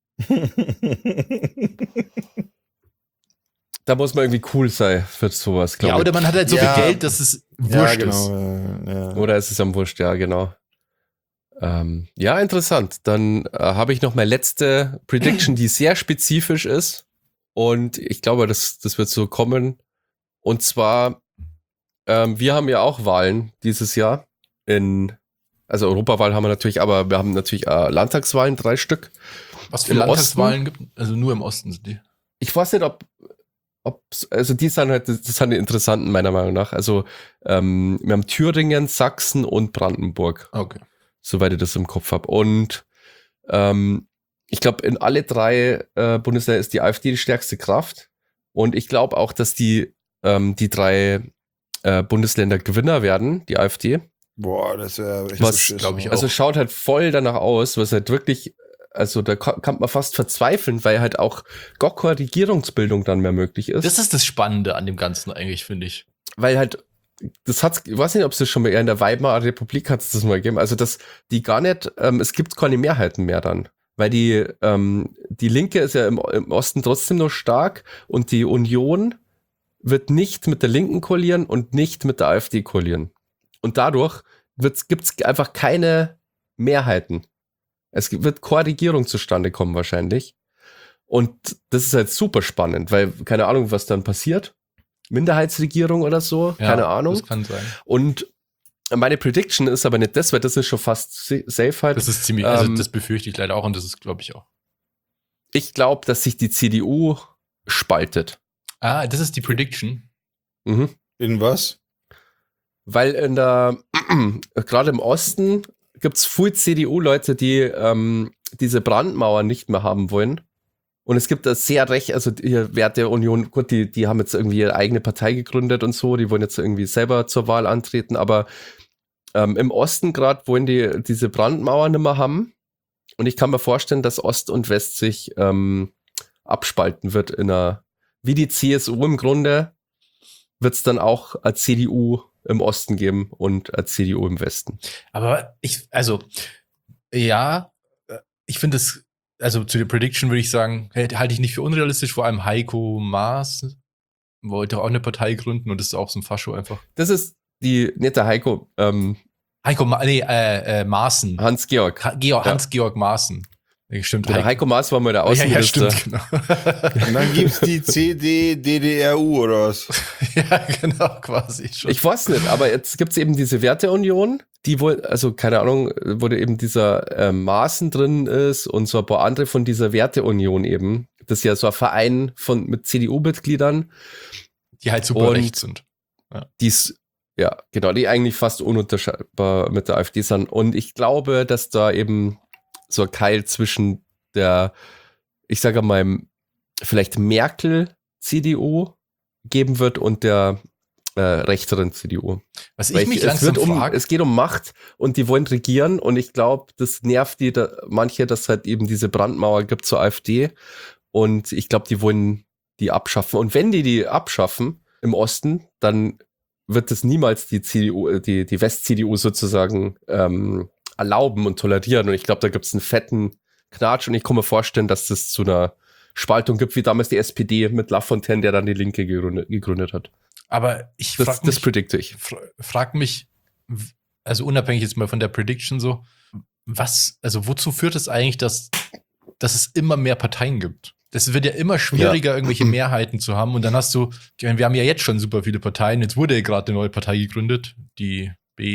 S1: Da muss man irgendwie cool sein für sowas, glaube ich.
S2: Ja, oder man hat halt so viel Geld, dass es wurscht ist.
S3: Ja.
S1: Oder ist es am Wurscht, ja, genau. Ja, interessant. Dann habe ich noch meine letzte Prediction, die sehr spezifisch ist. Und ich glaube, das wird so kommen. Und zwar, wir haben ja auch Wahlen dieses Jahr. Also Europawahl haben wir natürlich, aber wir haben natürlich Landtagswahlen, 3 Stück.
S2: Was für
S1: Im
S2: Landtagswahlen gibt? Also nur im Osten sind die.
S1: Ich weiß nicht, also die sind halt, das sind die interessanten meiner Meinung nach. Also wir haben Thüringen, Sachsen und Brandenburg.
S2: Okay.
S1: Soweit ich das im Kopf habe. Und ich glaube, in alle 3 Bundesländer ist die AfD die stärkste Kraft. Und ich glaube auch, dass die 3 Bundesländer Gewinner werden, die AfD.
S3: Boah, das wäre echt
S1: Was,
S2: glaube ich, auch.
S1: Also schaut halt voll danach aus, was halt wirklich, also da kann man fast verzweifeln, weil halt auch gar keine Regierungsbildung dann mehr möglich ist.
S2: Das ist das Spannende an dem Ganzen eigentlich, finde ich.
S1: Weil halt das hat's, ich weiß nicht, ob es das schon mal eher in der Weimarer Republik hat es das mal gegeben, also dass die gar nicht, es gibt keine Mehrheiten mehr dann, weil die Linke ist ja im Osten trotzdem noch stark und die Union wird nicht mit der Linken koalieren und nicht mit der AfD koalieren. Und dadurch gibt's einfach keine Mehrheiten. Es wird keine Regierung zustande kommen wahrscheinlich. Und das ist halt super spannend, weil keine Ahnung, was dann passiert. Minderheitsregierung oder so,
S2: Ja,
S1: keine Ahnung.
S2: Das kann sein.
S1: Und meine Prediction ist aber nicht das, weil das ist schon fast safe halt.
S2: Das ist ziemlich, also das befürchte ich leider auch und das ist, glaube ich, auch.
S1: Ich glaube, dass sich die CDU spaltet.
S2: Ah, das ist die Prediction.
S1: Mhm.
S3: In was?
S1: Weil gerade im Osten gibt's viel CDU-Leute, die diese Brandmauer nicht mehr haben wollen. Und es gibt da sehr recht, also hier Werteunion, gut, die haben jetzt irgendwie ihre eigene Partei gegründet und so, die wollen jetzt irgendwie selber zur Wahl antreten, aber im Osten gerade wollen die diese Brandmauer nicht mehr haben. Und ich kann mir vorstellen, dass Ost und West sich abspalten wird wie die CSU im Grunde, wird es dann auch eine CDU im Osten geben und eine CDU im Westen.
S2: Aber ich finde es, also zu der Prediction würde ich sagen, halte ich nicht für unrealistisch, vor allem Heiko Maas wollte auch eine Partei gründen und das ist auch so ein Fascho einfach.
S1: Das ist nicht der Heiko,
S2: Maaßen.
S1: Hans-Georg.
S2: Hans-Georg Maaßen. Stimmt.
S1: Genau, Heiko Maas war mal der Außenminister.
S2: Ja, stimmt, genau.
S3: Und dann gibt's die CDDDRU oder was?
S2: Ja, genau, quasi schon.
S1: Ich weiß nicht, aber jetzt gibt's eben diese Werteunion, die wohl, also keine Ahnung, wo da eben dieser Maaßen drin ist und so ein paar andere von dieser Werteunion eben. Das ist ja so ein Verein mit CDU-Mitgliedern.
S2: Die halt super rechts sind.
S1: Ja, genau, die eigentlich fast ununterscheidbar mit der AfD sind. Und ich glaube, dass da eben so ein Keil zwischen ich sage mal, vielleicht Merkel-CDU geben wird und der rechteren CDU.
S2: Was ich mich langsam frage.
S1: Es geht um Macht und die wollen regieren und ich glaube, das nervt manche, dass halt eben diese Brandmauer gibt zur AfD und ich glaube, die wollen die abschaffen. Und wenn die abschaffen im Osten, dann wird es niemals die CDU, die West-CDU sozusagen erlauben und tolerieren. Und ich glaube, da gibt es einen fetten Knatsch und ich kann mir vorstellen, dass das zu einer Spaltung gibt, wie damals die SPD mit Lafontaine, der dann die Linke gegründet hat.
S2: Aber
S1: das predikte ich.
S2: Frag mich, also unabhängig jetzt mal von der Prediction so, wozu führt es eigentlich, dass es immer mehr Parteien gibt? Das wird ja immer schwieriger, irgendwelche Mehrheiten zu haben. Und dann hast du, wir haben ja jetzt schon super viele Parteien. Jetzt wurde ja gerade eine neue Partei gegründet, die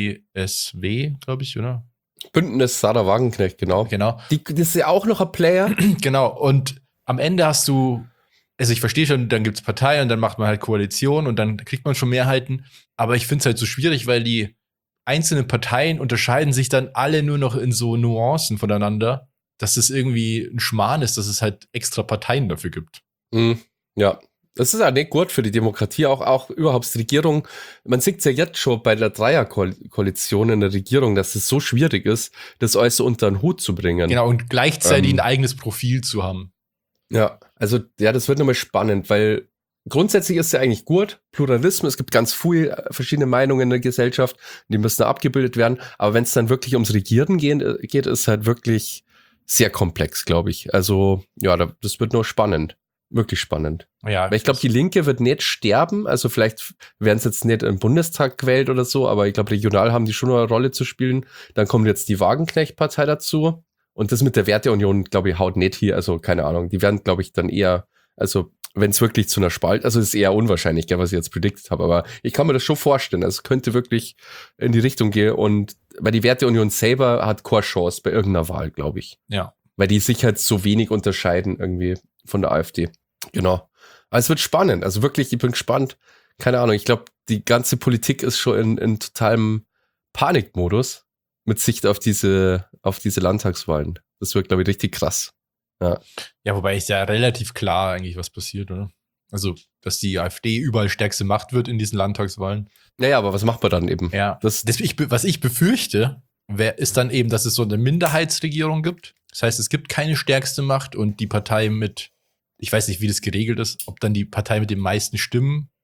S2: BSW, glaube ich, oder?
S1: Bündnis Sarah Wagenknecht, genau.
S2: Genau.
S1: Das ist ja auch noch ein Player.
S2: Genau. Und am Ende hast du, also ich verstehe schon, dann gibt's Parteien und dann macht man halt Koalition und dann kriegt man schon Mehrheiten. Aber ich finde es halt so schwierig, weil die einzelnen Parteien unterscheiden sich dann alle nur noch in so Nuancen voneinander, dass es irgendwie ein Schmarrn ist, dass es halt extra Parteien dafür gibt.
S1: Ja, das ist ja nicht gut für die Demokratie, auch überhaupt die Regierung. Man sieht es ja jetzt schon bei der Dreierkoalition in der Regierung, dass es so schwierig ist, das alles so unter den Hut zu bringen.
S2: Genau, und gleichzeitig ein eigenes Profil zu haben.
S1: Ja, also ja, das wird nochmal spannend, weil grundsätzlich ist es ja eigentlich gut, Pluralismus, es gibt ganz viele verschiedene Meinungen in der Gesellschaft, die müssen da abgebildet werden, aber wenn es dann wirklich ums Regieren geht, ist halt wirklich sehr komplex, glaube ich. Also ja, das wird nur spannend. Wirklich spannend.
S2: Ja,
S1: weil ich glaube, die Linke wird nicht sterben. Also vielleicht werden sie jetzt nicht im Bundestag gewählt oder so, aber ich glaube, regional haben die schon eine Rolle zu spielen. Dann kommt jetzt die Wagenknecht-Partei dazu. Und das mit der Werteunion, glaube ich, haut nicht hier. Also keine Ahnung. Die werden, glaube ich, dann eher, also wenn es wirklich zu einer Spalt, also ist eher unwahrscheinlich, was ich jetzt prediktet habe. Aber ich kann mir das schon vorstellen. Also es könnte wirklich in die Richtung gehen. Und weil die Werteunion selber hat keine Chance bei irgendeiner Wahl, glaube ich.
S2: Ja.
S1: Weil die sich halt so wenig unterscheiden irgendwie von der AfD. Genau. Aber es wird spannend. Also wirklich, ich bin gespannt. Keine Ahnung. Ich glaube, die ganze Politik ist schon in totalem Panikmodus mit Sicht auf diese Landtagswahlen. Das wird, glaube ich, richtig krass.
S2: Ja, wobei ist ja relativ klar eigentlich, was passiert, oder? Also, dass die AfD überall stärkste Macht wird in diesen Landtagswahlen.
S1: Naja, aber was macht man dann eben?
S2: Ja. Was ich befürchte, ist dann eben, dass es so eine Minderheitsregierung gibt. Das heißt, es gibt keine stärkste Macht und die Partei ich weiß nicht, wie das geregelt ist, ob dann die Partei mit den meisten Stimmen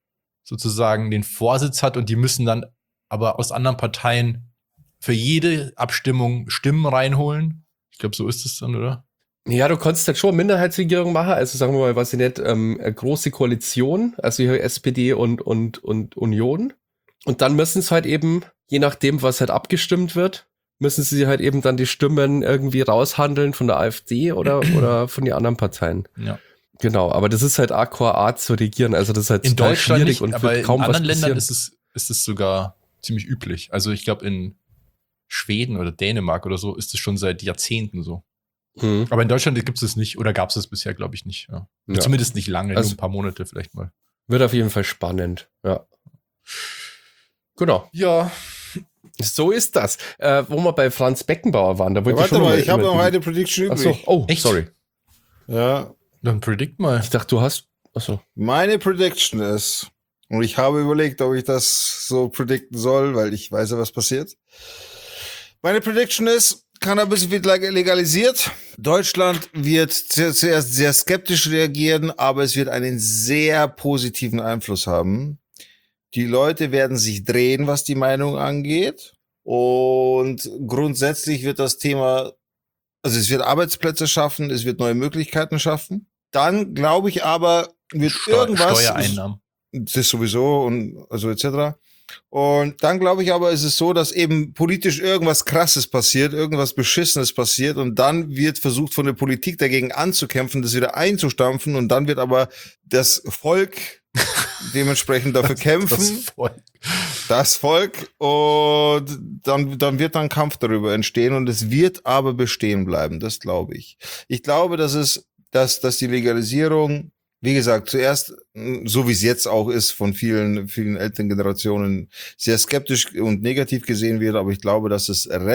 S2: sozusagen den Vorsitz hat und die müssen dann aber aus anderen Parteien für jede Abstimmung Stimmen reinholen. Ich glaube, so ist es dann, oder?
S1: Ja, du konntest halt schon Minderheitsregierung machen, also sagen wir mal, was ich nicht, eine große Koalition, also hier SPD und Union. Und dann müssen es halt eben, je nachdem, was halt abgestimmt wird, müssen sie halt eben dann die Stimmen irgendwie raushandeln von der AfD oder von den anderen Parteien.
S2: Ja.
S1: Genau, aber das ist halt Art zu regieren, also das ist halt
S2: In
S1: total
S2: Deutschland
S1: schwierig
S2: nicht,
S1: und
S2: aber
S1: wird kaum
S2: in
S1: was
S2: anderen Ländern
S1: passieren.
S2: ist es sogar ziemlich üblich. Also ich glaube, in Schweden oder Dänemark oder so ist es schon seit Jahrzehnten so.
S1: Mhm.
S2: Aber in Deutschland gibt es es nicht oder gab es es bisher, glaube ich, nicht. Ja.
S1: Ja.
S2: Zumindest nicht lange,
S1: Also-
S2: nur ein paar Monate vielleicht mal.
S1: Wird auf jeden Fall spannend, ja. Genau,
S2: Ja,
S1: so ist das. Wo wir bei Franz Beckenbauer waren, da wollte
S3: Warte
S1: schon
S3: mal, ich habe
S1: über
S3: noch
S1: die-
S3: eine Prediction übrig.
S1: Achso, oh,
S2: Echt?
S1: sorry.
S3: Ja,
S2: dann predict mal.
S1: Ich dachte, du hast, achso.
S3: meine Prediction ist, und ich habe überlegt, ob ich das so predikten soll, weil ich weiß ja, was passiert. Meine Prediction ist, Cannabis wird legalisiert. Deutschland wird zuerst sehr skeptisch reagieren, aber es wird einen sehr positiven Einfluss haben. Die Leute werden sich drehen, was die Meinung angeht. Und grundsätzlich wird das Thema, also es wird Arbeitsplätze schaffen, es wird neue Möglichkeiten schaffen. Dann glaube ich aber, wird irgendwas,
S2: Steuereinnahmen.
S3: das sowieso und also etc. Und dann glaube ich aber, ist es so, dass eben politisch irgendwas Krasses passiert, irgendwas Beschissenes passiert und dann wird versucht von der Politik dagegen anzukämpfen, das wieder einzustampfen und dann wird aber das Volk dementsprechend dafür kämpfen. Das Volk und dann wird dann Kampf darüber entstehen und es wird aber bestehen bleiben, das glaube ich. Ich glaube, dass die Legalisierung, wie gesagt, zuerst, so wie es jetzt auch ist, von vielen älteren Generationen sehr skeptisch und negativ gesehen wird, aber ich glaube, dass es sich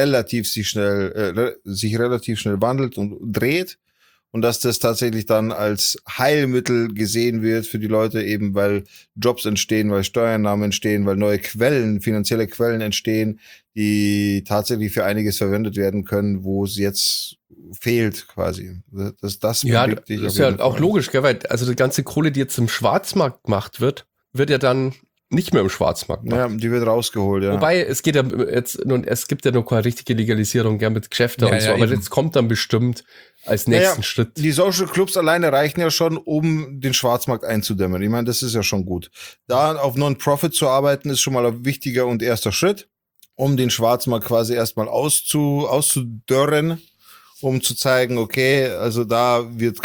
S3: relativ schnell wandelt und dreht. Und dass das tatsächlich dann als Heilmittel gesehen wird für die Leute, eben weil Jobs entstehen, weil Steuereinnahmen entstehen, weil neue Quellen, finanzielle Quellen entstehen, die tatsächlich für einiges verwendet werden können, wo es jetzt fehlt quasi. Das
S1: Ja,
S3: predikte ich
S1: das
S3: auf
S1: ist ja
S3: jeden
S1: auch
S3: Fall.
S1: logisch, gell, weil also die ganze Kohle, die jetzt im Schwarzmarkt gemacht wird ja dann nicht mehr im Schwarzmarkt gemacht.
S3: Ja, die wird rausgeholt, ja.
S1: Wobei, es geht ja jetzt, nun, es gibt ja noch keine richtige Legalisierung, gell, mit Geschäften
S2: Ja,
S1: und so,
S2: ja,
S1: aber
S2: eben.
S1: jetzt kommt dann bestimmt als nächsten
S3: Naja,
S1: Schritt.
S3: Die Social Clubs alleine reichen ja schon, um den Schwarzmarkt einzudämmen. Ich meine, das ist ja schon gut. Da auf Non-Profit zu arbeiten, ist schon mal ein wichtiger und erster Schritt, um den Schwarzmarkt quasi erstmal auszudörren, um zu zeigen, okay, also da wird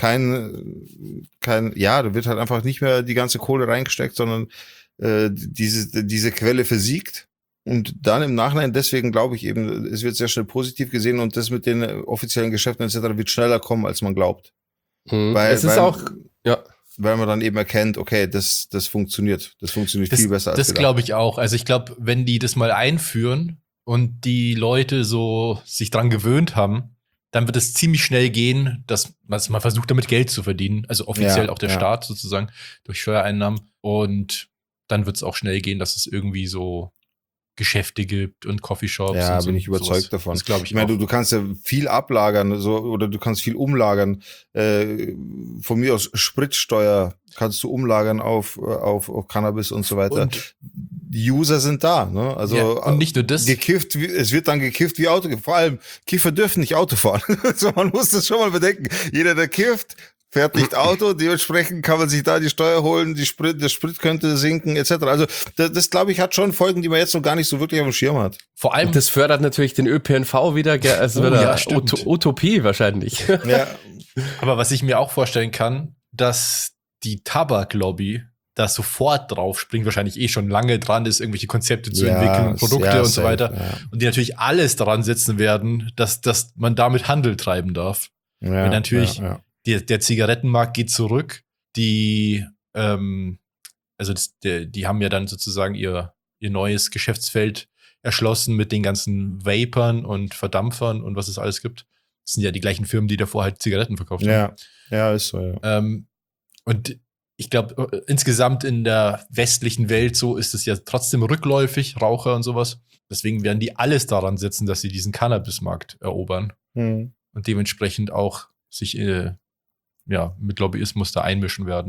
S3: da wird halt einfach nicht mehr die ganze Kohle reingesteckt, sondern diese Quelle versiegt. Und dann im Nachhinein, deswegen glaube ich eben, es wird sehr schnell positiv gesehen und das mit den offiziellen Geschäften etc. wird schneller kommen, als man glaubt.
S1: Mhm.
S3: Weil,
S1: Es ist
S3: weil,
S1: auch, ja,
S3: weil man dann eben erkennt, okay, das funktioniert. Das funktioniert viel besser als
S2: Das
S3: gedacht.
S2: glaube ich auch. Also ich glaube, wenn die das mal einführen und die Leute so sich dran gewöhnt haben, dann wird es ziemlich schnell gehen, dass man versucht, damit Geld zu verdienen. Also offiziell
S3: Ja,
S2: auch der
S3: ja.
S2: Staat sozusagen durch Steuereinnahmen. Und dann wird es auch schnell gehen, dass es irgendwie so Geschäfte gibt und Coffeeshops.
S3: Ja,
S2: und so,
S3: bin ich überzeugt
S2: sowas.
S3: davon.
S2: Das glaube ich
S3: meine,
S2: auch.
S3: du kannst ja viel ablagern, so, oder du kannst viel umlagern. Von mir aus Spritsteuer kannst du umlagern auf Cannabis und so weiter.
S2: Und-
S3: Die User sind da, ne? Also
S2: Ja, und nicht nur das.
S3: gekifft, es wird dann gekifft wie Auto. Vor allem Kiffer dürfen nicht Auto fahren. Also man muss das schon mal bedenken. Jeder, der kifft, fährt nicht Auto. Dementsprechend kann man sich da die Steuer holen, der Sprit könnte sinken etc. Also das glaube ich hat schon Folgen, die man jetzt noch gar nicht so wirklich auf dem Schirm hat.
S2: Vor allem,
S1: das fördert natürlich den ÖPNV wieder, gell, also
S2: Oh,
S1: wieder
S2: ja, stimmt.
S1: Utopie wahrscheinlich.
S3: Ja,
S2: aber was ich mir auch vorstellen kann, dass die Tabaklobby da sofort drauf springt, wahrscheinlich eh schon lange dran ist, irgendwelche Konzepte zu entwickeln und Produkte
S3: ja,
S2: und so
S3: safe,
S2: weiter.
S3: Ja.
S2: Und die natürlich alles daran setzen werden, dass man damit Handel treiben darf.
S3: Ja,
S2: Weil natürlich
S3: ja.
S2: der Zigarettenmarkt geht zurück. Die haben ja dann sozusagen ihr neues Geschäftsfeld erschlossen mit den ganzen Vapern und Verdampfern und was es alles gibt. Das sind ja die gleichen Firmen, die davor halt Zigaretten verkauft haben.
S3: Ja, ist so, ja.
S2: Und ich glaube, insgesamt in der westlichen Welt so ist es ja trotzdem rückläufig, Raucher und sowas. Deswegen werden die alles daran setzen, dass sie diesen Cannabismarkt erobern
S3: Hm.
S2: und dementsprechend auch sich mit Lobbyismus da einmischen werden.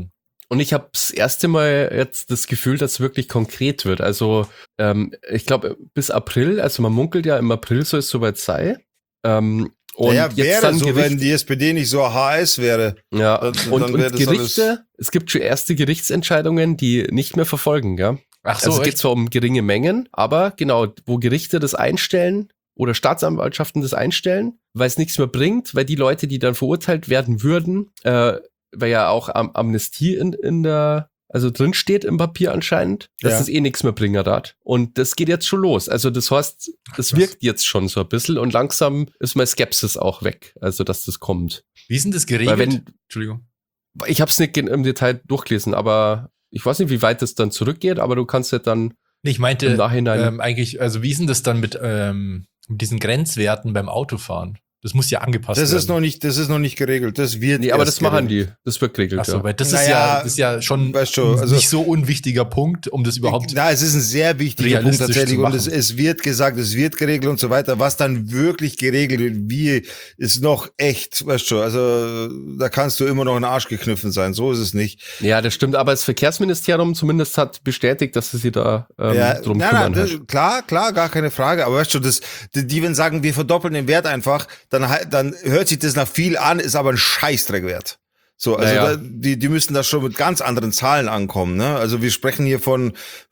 S1: Und ich habe das erste Mal jetzt das Gefühl, dass es wirklich konkret wird. Also ich glaube bis April, also man munkelt ja im April soll es soweit sein. Und
S3: ja,
S1: jetzt
S3: wäre
S1: dann
S3: so, wenn die SPD nicht so HS wäre.
S1: Ja,
S3: Dann
S1: und
S3: wäre das
S1: Gerichte, es gibt schon erste Gerichtsentscheidungen, die nicht mehr verfolgen, ja.
S2: Ach so,
S1: Also es geht
S2: echt?
S1: zwar um geringe Mengen, aber genau, wo Gerichte das einstellen oder Staatsanwaltschaften das einstellen, weil es nichts mehr bringt, weil die Leute, die dann verurteilt werden würden, weil ja auch Amnestie in der, also drin steht im Papier anscheinend, dass
S3: Ja.
S1: das eh nichts mehr bringen hat. Und das geht jetzt schon los. Also das heißt, das
S2: Krass.
S1: wirkt jetzt schon so ein bisschen und langsam ist meine Skepsis auch weg, also dass das kommt.
S2: Wie ist denn das geregelt?
S1: Weil wenn,
S2: Entschuldigung.
S1: ich habe es nicht im Detail durchgelesen, aber ich weiß nicht, wie weit das dann zurückgeht, aber du kannst ja dann
S2: Nee, ich meinte
S1: im Nachhinein.
S2: eigentlich, also wie ist denn das dann mit diesen Grenzwerten beim Autofahren? Das muss ja angepasst
S3: Das
S2: werden.
S3: ist noch nicht geregelt. Das wird
S1: Nee, aber
S3: erst
S1: das machen
S3: geregelt.
S1: die. Das wird geregelt,
S2: Achso,
S1: ja.
S2: weil das
S3: Naja,
S2: ist ja schon
S3: weißt du, also-
S2: nicht so unwichtiger Punkt, um das überhaupt.
S3: Na, es ist ein sehr wichtiger Punkt
S2: realistisch
S3: tatsächlich
S2: zu
S3: und
S2: machen.
S3: es wird gesagt, es wird geregelt und so weiter. Was dann wirklich geregelt wird, wie, ist noch echt, weißt du, also da kannst du immer noch in den Arsch gekniffen sein, so ist es nicht.
S1: Ja, das stimmt, aber das Verkehrsministerium zumindest hat bestätigt, dass sie sich da drum kümmern.
S3: das,
S1: halt.
S3: klar, gar keine Frage, aber weißt du, die wenn sagen, wir verdoppeln den Wert einfach, dann hört sich das nach viel an, ist aber ein Scheißdreck wert. So, also
S1: Naja.
S3: die müssen da schon mit ganz anderen Zahlen ankommen, ne? Also wir sprechen hier von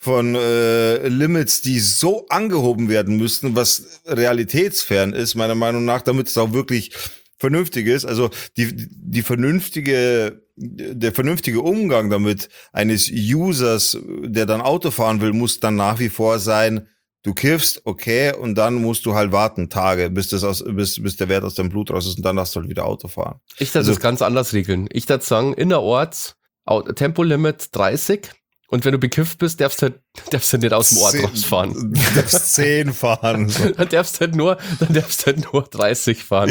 S3: Limits, die so angehoben werden müssten, was realitätsfern ist, meiner Meinung nach, damit es auch wirklich vernünftig ist. Also der vernünftige Umgang damit eines Users, der dann Auto fahren will, muss dann nach wie vor sein, du kiffst, okay, und dann musst du halt warten, Tage, bis der Wert aus deinem Blut raus ist und dann darfst du halt wieder Auto fahren.
S1: Ich darf
S3: also-
S1: das ganz anders regeln. Ich darf sagen, innerorts Tempolimit 30 und wenn du bekifft bist, darfst du halt nicht aus dem Ort rausfahren.
S3: Du darfst 10 fahren. So.
S1: Dann darfst du halt nur 30 fahren.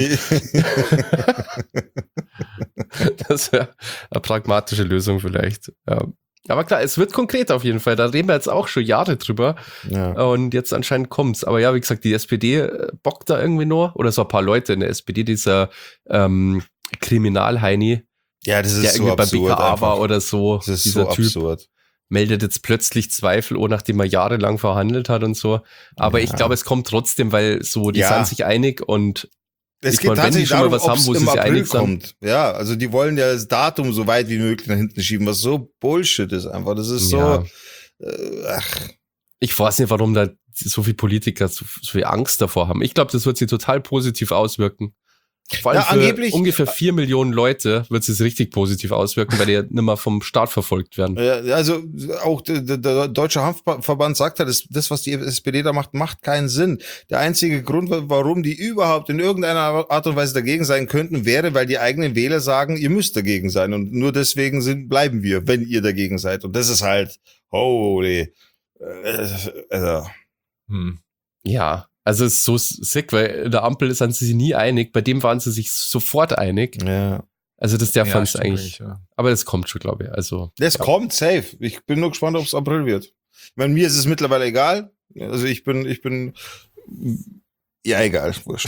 S1: Das wäre eine pragmatische Lösung vielleicht. Ja. Aber klar, es wird konkret auf jeden Fall. Da reden wir jetzt auch schon Jahre drüber.
S3: Ja.
S1: Und jetzt anscheinend kommt's. Aber ja, wie gesagt, die SPD bockt da irgendwie nur. Oder so ein paar Leute in der SPD, dieser Kriminalheini,
S3: Ja, das
S1: der
S3: ist so
S1: irgendwie beim
S3: absurd
S1: BKA war
S3: einfach.
S1: oder so.
S3: Das ist
S1: Dieser
S3: so
S1: Typ
S3: absurd.
S1: meldet jetzt plötzlich Zweifel, nachdem er jahrelang verhandelt hat und so. Aber
S3: Ja.
S1: ich glaube, es kommt trotzdem, weil so, die
S3: Ja.
S1: sind sich einig und
S3: Es
S1: Ich
S3: geht
S1: meine, wenn die
S3: tatsächlich
S1: schon mal
S3: darum,
S1: was haben,
S3: ob es
S1: wo sie
S3: im
S1: sich
S3: April
S1: einig sind.
S3: kommt. Ja, also die wollen ja das Datum so weit wie möglich nach hinten schieben, was so Bullshit ist einfach. Das ist
S1: Ja.
S3: so, ach,
S1: ich weiß nicht, warum da so viele Politiker so viel Angst davor haben. Ich glaube, das wird sich total positiv auswirken. Vor allem
S3: Ja,
S1: für
S3: angeblich-
S1: ungefähr 4 Millionen Leute wird es sich richtig positiv auswirken, weil die ja nicht mehr vom Staat verfolgt werden.
S3: ja, also auch der Deutsche Hanfverband sagt halt, das, was die SPD da macht keinen Sinn. Der einzige Grund, warum die überhaupt in irgendeiner Art und Weise dagegen sein könnten, wäre, weil die eigenen Wähler sagen, ihr müsst dagegen sein und nur deswegen bleiben wir, wenn ihr dagegen seid. Und das ist halt, holy, also,
S1: Ja, also es ist so sick, weil in der Ampel sind sie sich nie einig. Bei dem waren sie sich sofort einig.
S3: ja.
S1: Also das darf man
S2: stimmt
S1: eigentlich.
S2: ja.
S1: Aber das kommt schon, glaube ich. Also
S3: Das kommt safe. Ich bin nur gespannt, ob es April wird. Ich meine, mir ist es mittlerweile egal. Also ich bin, ja, egal, wurscht.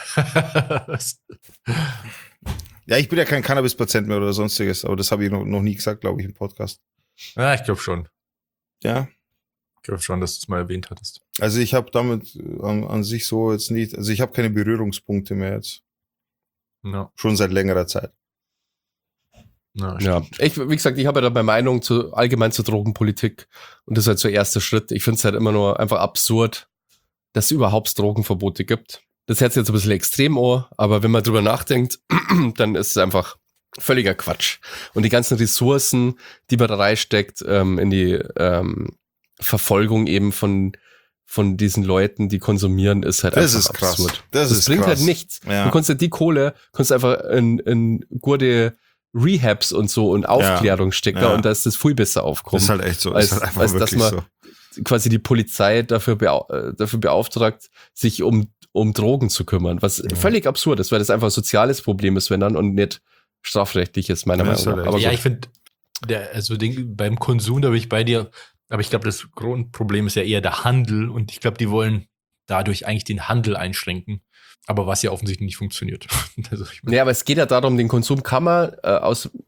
S3: Ja, ich bin ja kein Cannabis-Patient mehr oder sonstiges, aber das habe ich noch nie gesagt, glaube ich, im Podcast.
S2: Ja, ich glaube schon.
S3: Ja.
S2: Ich glaube schon, dass du es mal erwähnt hattest.
S3: Also ich habe damit an sich so jetzt nicht, also ich habe keine Berührungspunkte mehr jetzt.
S2: Ja,
S3: Schon seit längerer Zeit.
S2: ja,
S1: ja, wie gesagt, ich habe ja da meine Meinung allgemein zur Drogenpolitik und das ist halt so der erste Schritt. Ich finde es halt immer nur einfach absurd, dass es überhaupt Drogenverbote gibt. Das hört sich jetzt ein bisschen extrem an, aber wenn man drüber nachdenkt, dann ist es einfach völliger Quatsch. Und die ganzen Ressourcen, die man da reinsteckt, in die Verfolgung eben von diesen Leuten, die konsumieren, ist halt
S3: Das
S1: einfach
S3: ist krass.
S1: absurd.
S3: Das ist
S1: bringt
S3: krass.
S1: halt nichts.
S3: Ja.
S1: Du kannst ja die Kohle, kannst einfach in gute Rehabs und so und Aufklärung stecken
S3: Ja.
S1: und da ist das viel besser aufkommen.
S3: Das ist halt echt so.
S1: als-
S3: ist halt einfach
S1: als dass
S3: wirklich
S1: man-
S3: so.
S1: Quasi die Polizei dafür beauftragt, sich um Drogen zu kümmern, was völlig absurd ist, weil das einfach ein soziales Problem ist, wenn dann und nicht strafrechtliches, meiner
S3: Ja,
S1: Meinung
S3: ist
S1: nach.
S3: halt
S1: Aber
S2: ja,
S1: gut.
S2: ich finde, beim Konsum, da bin ich bei dir, aber ich glaube, das Grundproblem ist ja eher der Handel und ich glaube, die wollen dadurch eigentlich den Handel einschränken, aber was ja offensichtlich nicht funktioniert. Also ich mein,
S1: Ja, aber es geht ja darum, den Konsum kann man aus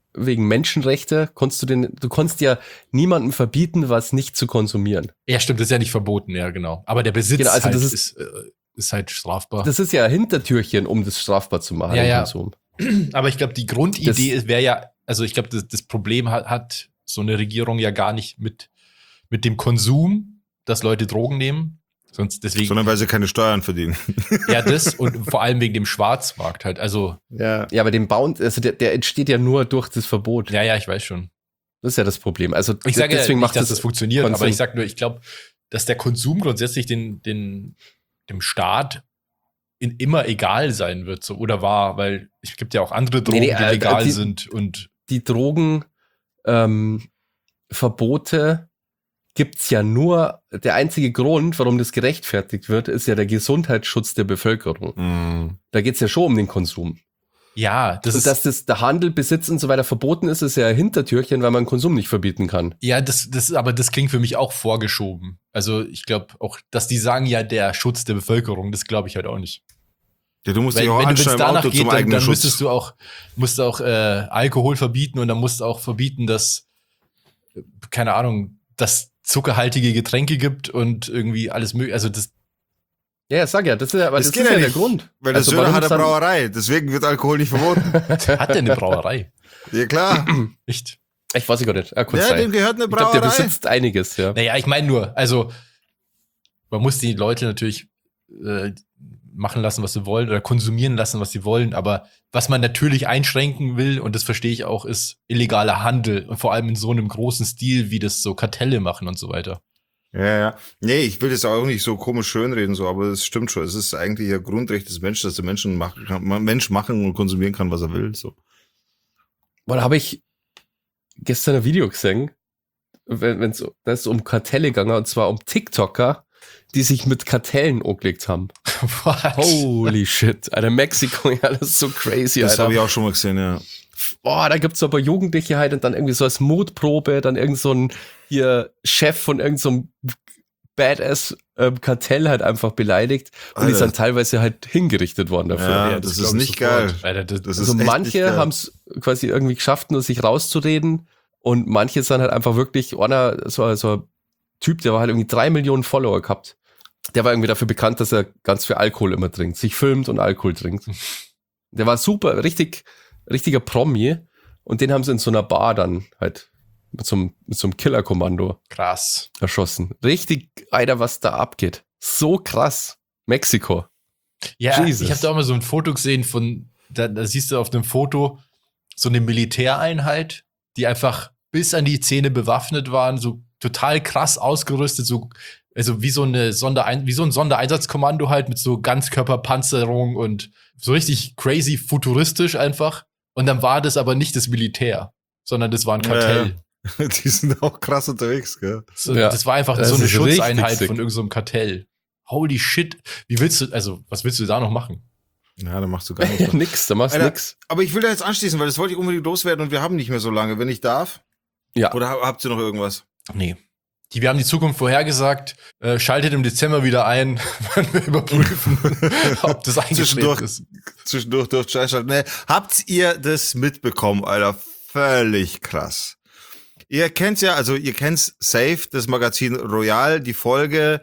S1: wegen Menschenrechte, du konntest ja niemandem verbieten, was nicht zu konsumieren.
S2: Ja, stimmt, das ist ja nicht verboten, ja, genau. Aber der Besitz
S1: Genau, also
S2: halt
S1: das
S2: ist halt strafbar.
S1: Das ist ja ein Hintertürchen, um das strafbar zu machen,
S2: Ja,
S1: den
S2: ja.
S1: Konsum.
S2: Aber ich glaube, die Grundidee wäre ja, also ich glaube, das Problem hat so eine Regierung ja gar nicht mit dem Konsum, dass Leute Drogen nehmen, deswegen.
S3: Sondern weil sie keine Steuern verdienen.
S2: Ja, das und vor allem wegen dem Schwarzmarkt halt. Also.
S3: Ja.
S1: Ja, aber also der entsteht ja nur durch das Verbot.
S2: Ja, ich weiß schon.
S1: Das ist ja das Problem. Also
S2: Ich sage ja
S1: deswegen
S2: nicht,
S1: macht
S2: dass das funktioniert,
S1: Konsum.
S2: aber ich sage nur, ich glaube, dass der Konsum grundsätzlich dem Staat immer egal sein wird, so oder war, weil es gibt ja auch andere Drogen, die legal sind und
S1: die Drogen Verbote gibt's ja nur, der einzige Grund, warum das gerechtfertigt wird, ist ja der Gesundheitsschutz der Bevölkerung.
S3: Mhm.
S1: Da geht's ja schon um den Konsum.
S2: ja, das
S1: Und
S2: ist
S1: dass der Handel, Besitz und so weiter verboten ist ja ein Hintertürchen, weil man Konsum nicht verbieten kann.
S2: ja, aber das klingt für mich auch vorgeschoben. Also ich glaube auch, dass die sagen ja der Schutz der Bevölkerung, das glaube ich halt auch nicht.
S3: Ja, du musst dich
S2: Wenn
S3: auch
S2: du
S3: anstellen im
S2: danach
S3: Auto
S2: geht,
S3: zum eigenen
S2: dann
S3: Schutz.
S2: musst du auch Alkohol verbieten und dann musst du auch verbieten, dass, keine Ahnung, dass zuckerhaltige Getränke gibt und irgendwie alles mögliche. Also das,
S1: Ja, sag ja, das ist ja, aber
S3: Das
S1: das
S3: geht
S1: ist
S3: ja
S1: ja der
S3: nicht,
S1: Grund.
S3: Weil der
S1: Also
S3: Söder
S1: warum
S3: hat eine
S1: dann-
S3: Brauerei, deswegen wird Alkohol nicht verboten.
S2: hat der eine Brauerei?
S3: Ja, klar.
S2: Echt?
S1: Ich weiß gar nicht. Kurz
S3: Ja,
S1: rein.
S3: dem gehört eine
S1: Ich glaube, der
S3: Brauerei.
S1: besitzt einiges, ja.
S2: Naja, ich meine nur, also man muss die Leute natürlich machen lassen, was sie wollen oder konsumieren lassen, was sie wollen, aber was man natürlich einschränken will, und das verstehe ich auch, ist illegaler Handel und vor allem in so einem großen Stil, wie das so Kartelle machen und so weiter.
S3: Ja. Nee, ich will das auch nicht so komisch schönreden, so, aber es stimmt schon. Es ist eigentlich ein Grundrecht des Menschen, dass der Mensch machen und konsumieren kann, was er will. So.
S1: Weil habe ich gestern ein Video gesehen, da ist um Kartelle gegangen, und zwar um TikToker, die sich mit Kartellen angelegt haben.
S2: What?
S1: Holy shit. Alter, Mexiko, ja, das ist so crazy,
S3: Das
S1: Alter.
S3: habe ich auch schon mal gesehen, ja.
S1: Boah, da gibt's aber Jugendliche halt und dann irgendwie so als Mutprobe, dann irgend so ein hier Chef von irgend so einem Badass Kartell halt einfach beleidigt und die
S3: Alter.
S1: sind teilweise halt hingerichtet worden dafür.
S3: Ja, das ist
S2: glaub ich
S3: nicht geil.
S2: Alter, das
S3: Das
S1: Also
S3: ist echt nicht
S1: manche
S3: geil.
S1: haben es quasi irgendwie geschafft, nur sich rauszureden und manche sind halt einfach wirklich, einer, so ein Typ, der war halt irgendwie 3 Millionen Follower gehabt. Der war irgendwie dafür bekannt, dass er ganz viel Alkohol immer trinkt, sich filmt und Alkohol trinkt. Der war super, richtiger Promi und den haben sie in so einer Bar dann halt mit so einem Killerkommando
S2: krass.
S1: erschossen. Richtig, Alter, was da abgeht. So krass. Mexiko.
S2: Ja,
S1: Jesus.
S2: ich habe da auch mal so ein Foto gesehen da siehst du auf dem Foto so eine Militäreinheit, die einfach bis an die Zähne bewaffnet waren, so total krass ausgerüstet, so also wie so ein Sondereinsatzkommando halt mit so Ganzkörperpanzerung und so richtig crazy futuristisch einfach. Und dann war das aber nicht das Militär, sondern das war ein Kartell.
S3: Die sind auch krass unterwegs, gell?
S2: So,
S1: Ja,
S2: das war einfach
S1: das
S2: so eine
S1: ist richtig
S2: Schutzeinheit
S1: sick.
S2: von irgendeinem so einem Kartell. Holy shit. Was willst du da noch machen?
S3: Ja, da machst du gar nichts.
S1: Nix, da machst du
S3: Alter,
S1: nix.
S3: Aber ich will da jetzt anschließen, weil das wollte ich unbedingt loswerden und wir haben nicht mehr so lange, wenn ich darf.
S1: Ja.
S3: Oder habt ihr noch irgendwas?
S2: Nee. Wir haben die Zukunft vorhergesagt. Schaltet im Dezember wieder ein, wenn wir überprüfen, ob das eingetreten ist.
S3: Zwischendurch durch Scheißschalten. Nee. Habt ihr das mitbekommen, Alter? Völlig krass. Ihr kennt's ja, also ihr kennt's safe, das Magazin Royal, die Folge,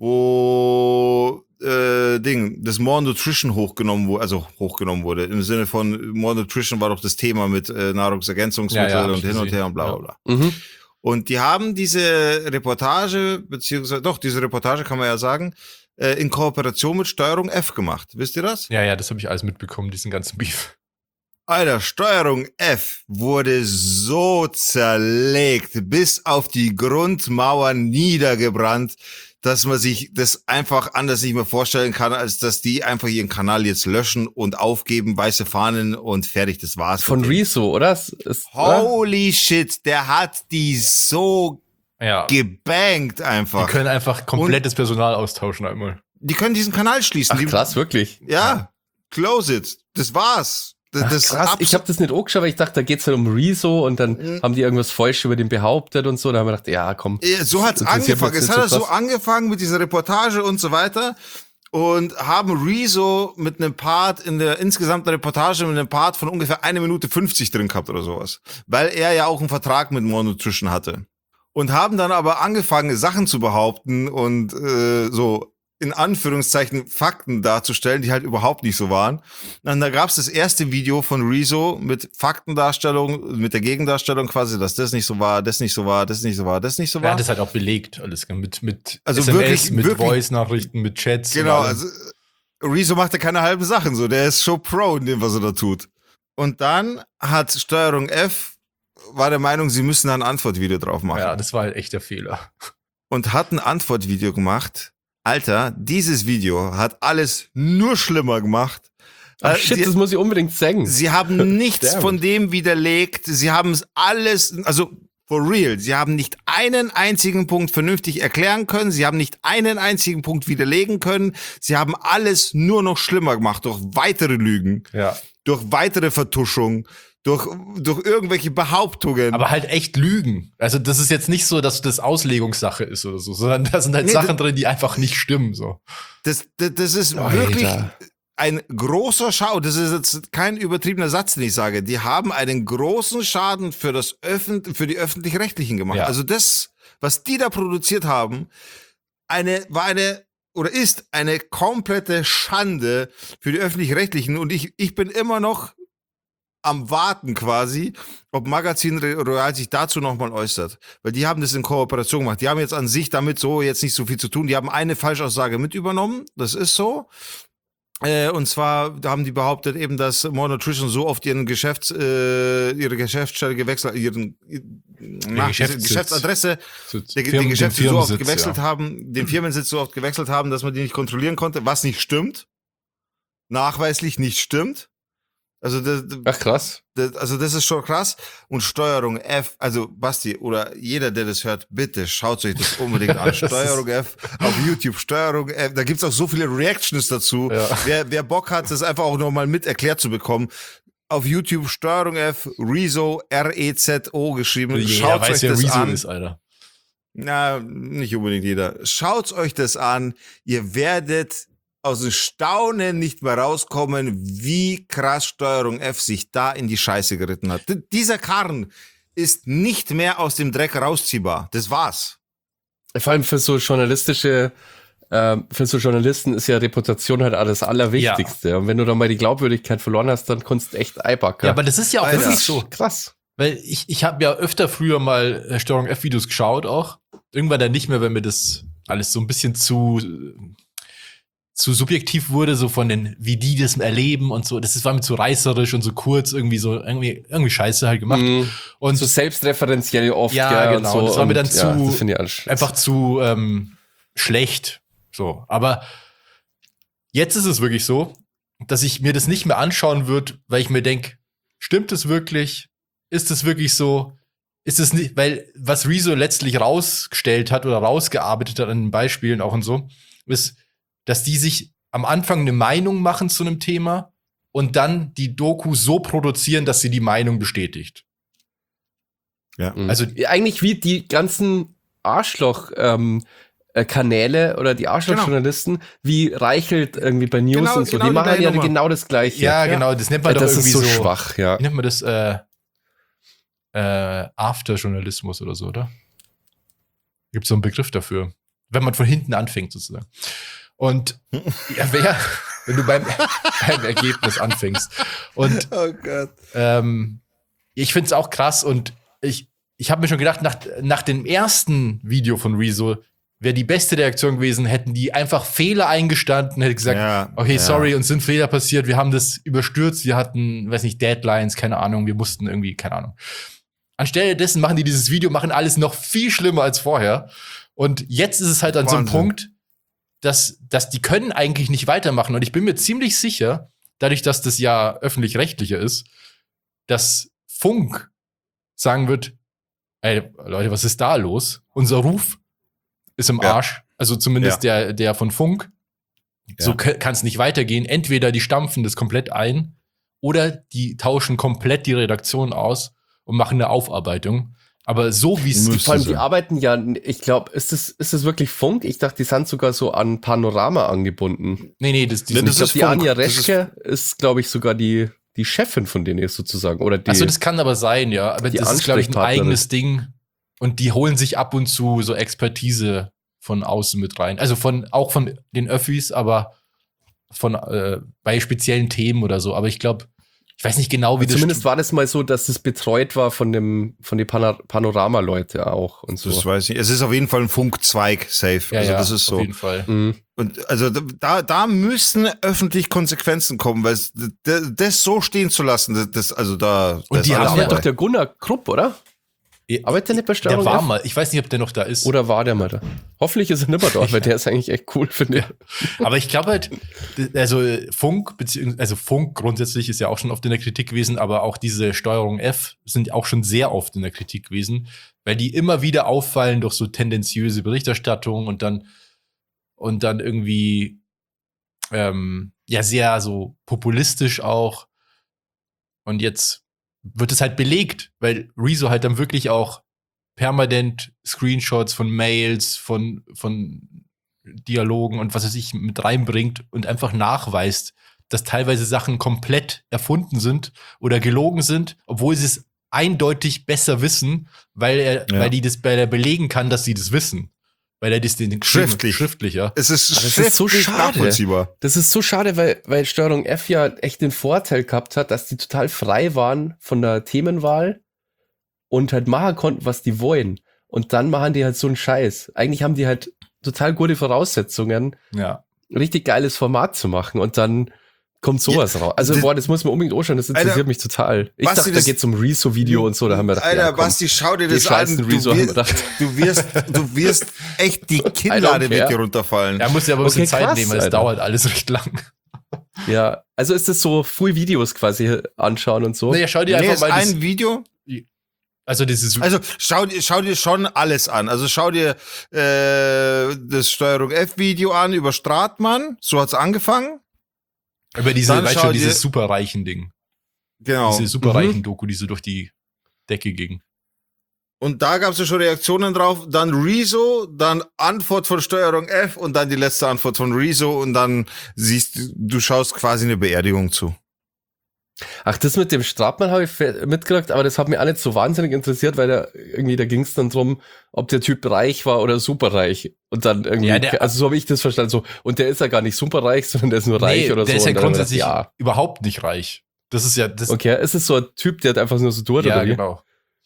S3: wo das More Nutrition hochgenommen wurde. Im Sinne von More Nutrition war doch das Thema mit Nahrungsergänzungsmittel
S2: Ja, hab
S3: und
S2: ich
S3: hin und
S2: gesehen.
S3: her und bla bla bla.
S1: Mhm.
S3: Und die haben diese Reportage, diese Reportage kann man ja sagen, in Kooperation mit Steuerung F gemacht. Wisst ihr das?
S2: Ja, das habe ich alles mitbekommen, diesen ganzen Beef.
S3: Alter, Steuerung F wurde so zerlegt, bis auf die Grundmauer niedergebrannt, dass man sich das einfach anders nicht mehr vorstellen kann, als dass die einfach ihren Kanal jetzt löschen und aufgeben, weiße Fahnen und fertig, das war's.
S1: Von
S3: mit denen.
S1: Rezo, oder?
S3: Holy shit, der hat die so
S2: Ja.
S3: gebankt
S2: Die
S3: einfach.
S2: können einfach komplettes Personal austauschen einmal.
S3: Die können diesen Kanal schließen.
S1: Ach krass, wirklich.
S3: Ja, close it. Das war's. Das,
S1: Ach,
S3: das
S1: krass, ich habe das nicht angeschaut, weil ich dachte, da geht's halt um Rezo und dann haben die irgendwas falsch über den behauptet und so. Da haben wir gedacht, ja, komm.
S3: So hat's
S1: das interessiert
S3: angefangen.
S1: mich
S3: Es
S1: jetzt
S3: hat
S1: nicht so
S3: so
S1: krass.
S3: angefangen mit dieser Reportage und so weiter. und haben Rezo mit einem Part in der insgesamten Reportage mit einem Part von ungefähr 1 Minute 50 drin gehabt oder sowas. Weil er ja auch einen Vertrag mit More Nutrition hatte. Und haben dann aber angefangen, Sachen zu behaupten und so in Anführungszeichen Fakten darzustellen, die halt überhaupt nicht so waren. Und da gab's das erste Video von Rezo mit Faktendarstellung, mit der Gegendarstellung quasi, dass das nicht so war, das nicht so war, das nicht so war, das nicht so war.
S2: Er hat das halt auch belegt, alles mit
S3: Also
S2: SMS,
S3: wirklich,
S2: mit Voice-Nachrichten, mit Chats.
S3: Genau,
S2: und allem.
S3: also Rezo macht ja keine halben Sachen so, der ist schon Pro in dem, was er da tut. Und dann hat Steuerung F, war der Meinung, sie müssen da ein Antwortvideo drauf machen.
S2: Ja, das war halt echt der Fehler.
S3: Und hat ein Antwortvideo gemacht. Alter, dieses Video hat alles nur schlimmer gemacht.
S1: Ach shit, das muss ich unbedingt sagen.
S3: Sie haben nichts von dem widerlegt. Sie haben es alles, also for real, sie haben nicht einen einzigen Punkt vernünftig erklären können. Sie haben nicht einen einzigen Punkt widerlegen können. Sie haben alles nur noch schlimmer gemacht durch weitere Lügen, durch weitere Vertuschung, durch irgendwelche Behauptungen.
S2: Aber halt echt Lügen. Also das ist jetzt nicht so, dass das Auslegungssache ist oder so, sondern da sind halt Sachen drin, die einfach nicht stimmen. So.
S3: Das ist wirklich ein großer Schau. Das ist jetzt kein übertriebener Satz, den ich sage. Die haben einen großen Schaden für die Öffentlich-Rechtlichen gemacht.
S2: Ja.
S3: Also das, was die da produziert haben, ist eine komplette Schande für die Öffentlich-Rechtlichen. Und ich bin immer noch am Warten quasi, ob Magazin Royal sich dazu nochmal äußert. Weil die haben das in Kooperation gemacht. Die haben jetzt an sich damit so jetzt nicht so viel zu tun. Die haben eine Falschaussage mit übernommen. Das ist so. Und zwar haben die behauptet eben, dass More Nutrition so oft ihre Geschäftsstelle gewechselt, Geschäftsadresse, den Geschäftssitz so oft gewechselt haben, den Firmensitz so oft gewechselt haben, dass man die nicht kontrollieren konnte, was nicht stimmt. Nachweislich nicht stimmt. Also
S1: ach krass.
S3: Also das ist schon krass. Und Steuerung F, also Basti oder jeder, der das hört, bitte schaut euch das unbedingt an. Steuerung F auf YouTube, Steuerung F, da gibt's auch so viele Reactions dazu. Ja. Wer Bock hat, das einfach auch nochmal mit erklärt zu bekommen. Auf YouTube Steuerung F, Rezo, R-E-Z-O geschrieben.
S2: Jeder weiß, wer Rezo
S3: an.
S2: ist, Alter.
S3: Na, nicht unbedingt jeder. Schaut euch das an. Ihr werdet aus dem Staunen nicht mehr rauskommen, wie krass Steuerung F sich da in die Scheiße geritten hat. Dieser Karren ist nicht mehr aus dem Dreck rausziehbar. Das war's.
S1: Vor allem für so Journalisten ist ja Reputation halt alles Allerwichtigste. Ja. Und wenn du dann mal die Glaubwürdigkeit verloren hast, dann kannst du echt Eibacker.
S2: Ja, aber das ist ja auch wirklich so.
S1: Krass.
S2: Weil ich habe ja öfter früher mal Steuerung F-Videos geschaut auch. Irgendwann dann nicht mehr, wenn mir das alles so ein bisschen zu subjektiv wurde, so von den, wie die das erleben und so. Das war mir zu reißerisch und so kurz, irgendwie scheiße halt gemacht. Und
S1: so selbstreferenziell oft.
S2: Ja, genau.
S1: Und so.
S2: Das war mir dann
S1: einfach
S2: zu schlecht. So. Aber jetzt ist es wirklich so, dass ich mir das nicht mehr anschauen würde, weil ich mir denke, stimmt es wirklich? Ist es wirklich so? Ist es nicht, weil was Rezo letztlich rausgestellt hat oder rausgearbeitet hat an den Beispielen auch und so, ist, dass die sich am Anfang eine Meinung machen zu einem Thema und dann die Doku so produzieren, dass sie die Meinung bestätigt.
S3: Ja.
S2: Also
S1: eigentlich wie die ganzen Arschloch-Kanäle oder die Arschloch-Journalisten, wie Reichelt irgendwie bei News und so. Die machen ja genau das Gleiche.
S2: Ja, genau. Das nennt man doch
S1: das
S2: irgendwie
S1: ist so schwach, ja.
S2: Wie nennt man das? After-Journalismus oder so, oder? Gibt so einen Begriff dafür. Wenn man von hinten anfängt, sozusagen. Und ja, wenn du beim Ergebnis anfängst. Und
S3: oh Gott.
S2: Ich find's auch krass und ich habe mir schon gedacht, nach dem ersten Video von Rezo wäre die beste Reaktion gewesen, hätten die einfach Fehler eingestanden, hätte gesagt, okay, sorry, uns sind Fehler passiert, wir haben das überstürzt, wir hatten, weiß nicht, Deadlines, keine Ahnung, wir mussten irgendwie, keine Ahnung. Anstelle dessen machen die dieses Video, machen alles noch viel schlimmer als vorher. Und jetzt ist es halt an so einem Punkt, dass die können eigentlich nicht weitermachen. Und ich bin mir ziemlich sicher, dadurch, dass das ja öffentlich-rechtlicher ist, dass Funk sagen wird, ey, Leute, was ist da los? Unser Ruf ist im Arsch. Also zumindest der von Funk. Ja. So kann es nicht weitergehen. Entweder die stampfen das komplett ein oder die tauschen komplett die Redaktion aus und machen eine Aufarbeitung. Aber so wie es
S3: Müsste
S1: Vor allem, die
S3: sein.
S1: arbeiten ja, ich glaube, ist das wirklich Funk? Ich dachte, die sind sogar so an Panorama angebunden.
S2: Nee, das
S3: Nee,
S1: Ich
S3: das
S1: glaube,
S3: ist
S1: die
S3: Funk.
S1: Anja
S3: Das ist-
S1: Reschke ist, glaube ich, sogar die Chefin von denen ist sozusagen. Oder die.
S2: Achso, das kann aber sein, ja. Aber
S1: die
S2: das ist, glaube ich, ein
S1: Ansprechpartnerin.
S2: eigenes Ding. Und die holen sich ab und zu so Expertise von außen mit rein. Also auch von den Öffis, aber bei speziellen Themen oder so. Aber ich glaube, ich weiß nicht genau, wie
S1: Zumindest war das mal so, dass es betreut war von den Panorama-Leute auch und so.
S3: Das weiß ich. Es ist auf jeden Fall ein Funkzweig, safe.
S2: Ja,
S3: also
S2: ja,
S3: das ist
S2: auf
S3: so.
S2: jeden Fall.
S1: Mhm.
S3: Und also da müssen öffentlich Konsequenzen kommen, weil das so stehen zu lassen, also da.
S2: Und
S3: das
S2: die
S3: ist alles
S2: haben
S1: Aber
S2: ja
S1: doch
S3: vorbei.
S1: der Gunnar Krupp, oder? Arbeitet der nicht bei Steuerung
S2: Der war
S1: F?
S2: mal, ich weiß nicht, ob der noch da ist.
S1: Oder war der mal da? Hoffentlich ist er nicht mehr dort, weil der ist eigentlich echt cool, finde ich.
S2: Aber ich glaube halt, also Funk grundsätzlich ist ja auch schon oft in der Kritik gewesen, aber auch diese Steuerung F sind auch schon sehr oft in der Kritik gewesen, weil die immer wieder auffallen durch so tendenziöse Berichterstattung und dann irgendwie ja sehr so populistisch auch. Und jetzt wird es halt belegt, weil Rezo halt dann wirklich auch permanent Screenshots von Mails, von Dialogen und was weiß ich mit reinbringt und einfach nachweist, dass teilweise Sachen komplett erfunden sind oder gelogen sind, obwohl sie es eindeutig besser wissen, weil die das belegen kann, dass sie das wissen. Weil er das den schriftlich, ja.
S3: Es ist
S1: Aber das ist so
S3: schriftlich
S1: schade.
S3: nachvollziehbar.
S1: Das ist so schade, weil Steuerung F ja echt den Vorteil gehabt hat, dass die total frei waren von der Themenwahl und halt machen konnten, was die wollen. Und dann machen die halt so einen Scheiß. Eigentlich haben die halt total gute Voraussetzungen,
S2: Ja.
S1: richtig geiles Format zu machen und dann kommt sowas raus. Also, das muss man unbedingt anschauen, das interessiert
S3: Alter,
S1: mich total. Ich
S3: Basti,
S1: dachte, da
S3: das-
S1: geht's um Rezo-Video und so, da haben wir gedacht,
S3: Alter,
S1: ja, komm,
S3: Basti, schau dir
S1: die
S3: das an.
S1: scheißen Rezo haben wir gedacht.
S3: Du wirst echt die
S1: I
S3: Kinnlade
S1: don't
S3: mit
S1: care.
S3: dir runterfallen.
S2: Er muss ja aber ein bisschen
S1: Okay,
S2: Zeit
S1: krass,
S2: nehmen, weil es
S1: Alter.
S2: dauert alles recht lang.
S1: Ja, also ist das so Full-Videos quasi anschauen und so?
S2: Naja, schau dir
S3: Nee,
S2: einfach
S3: ist
S2: mal
S3: ein Video.
S2: also dieses
S3: Also schau dir schon alles an. Also schau dir das Steuerung F-Video an über Stratmann. So hat's angefangen.
S2: über diese,
S3: dann
S2: weißt
S3: schau
S2: du,
S3: dir-
S2: dieses superreichen Ding.
S3: Genau.
S2: Diese superreichen Doku, die so durch die Decke ging.
S3: Und da gab's ja schon Reaktionen drauf. Dann Rezo, dann Antwort von Steuerung F und dann die letzte Antwort von Rezo und dann du schaust quasi eine Beerdigung zu.
S1: Ach, das mit dem Stratmann habe ich mitgekriegt, aber das hat mich auch nicht so wahnsinnig interessiert, weil da ging es dann drum, ob der Typ reich war oder superreich. Und dann irgendwie,
S2: Ja,
S1: also so habe ich das verstanden, so, und der ist ja gar nicht superreich, sondern der ist nur reich oder
S2: der
S1: so.
S2: ist ja
S1: Und dann hab ich
S2: grundsätzlich
S1: gedacht,
S2: überhaupt nicht reich. Das ist ja das.
S1: ja, okay, ist es so ein Typ, der hat einfach nur so durch,
S2: Ja,
S1: oder wie?
S2: genau.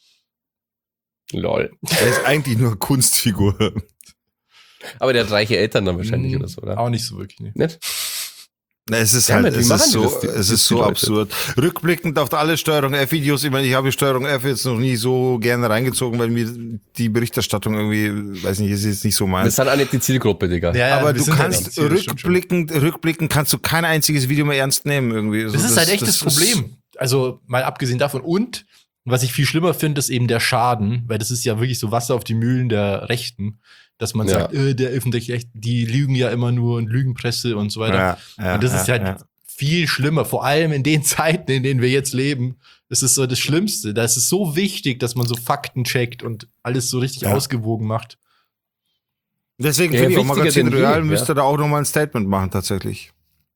S1: Lol.
S3: Er ist eigentlich nur eine Kunstfigur.
S1: Aber der hat reiche Eltern dann wahrscheinlich oder so, oder?
S2: Auch nicht so wirklich. Nee.
S1: Nicht?
S3: Na, es ist
S1: Ja,
S3: halt,
S1: wie
S3: es
S1: machen
S3: ist
S1: die
S3: so,
S1: das, die
S3: es ist so
S1: Leute?
S3: absurd. Rückblickend auf alle Steuerung F-Videos, ich meine, ich habe Steuerung F jetzt noch nie so gerne reingezogen, weil mir die Berichterstattung irgendwie, weiß nicht, ist jetzt nicht so
S1: Wir
S3: meins.
S1: sind auch nicht die Zielgruppe, Digga.
S2: Ja,
S3: Aber
S2: wir
S3: du
S2: sind halt
S3: kannst
S2: nicht- das stimmt schon.
S3: rückblickend kannst du kein einziges Video mehr ernst nehmen irgendwie.
S2: Das ist halt echt das Problem. Also mal abgesehen davon. Und was ich viel schlimmer finde, ist eben der Schaden, weil das ist ja wirklich so Wasser auf die Mühlen der Rechten, dass man
S1: Ja.
S2: sagt, der öffentlich, die lügen ja immer nur und Lügenpresse und so weiter. Und das ist halt viel schlimmer, vor allem in den Zeiten, in denen wir jetzt leben. Das ist so das Schlimmste. Da ist es so wichtig, dass man so Fakten checkt und alles so richtig
S3: Ja.
S2: ausgewogen macht.
S3: Deswegen
S1: Ja,
S3: finde ich auch
S1: wichtiger
S3: Magazin
S1: denn je,
S3: Royal
S1: ja.
S3: müsste da auch nochmal ein Statement machen, tatsächlich.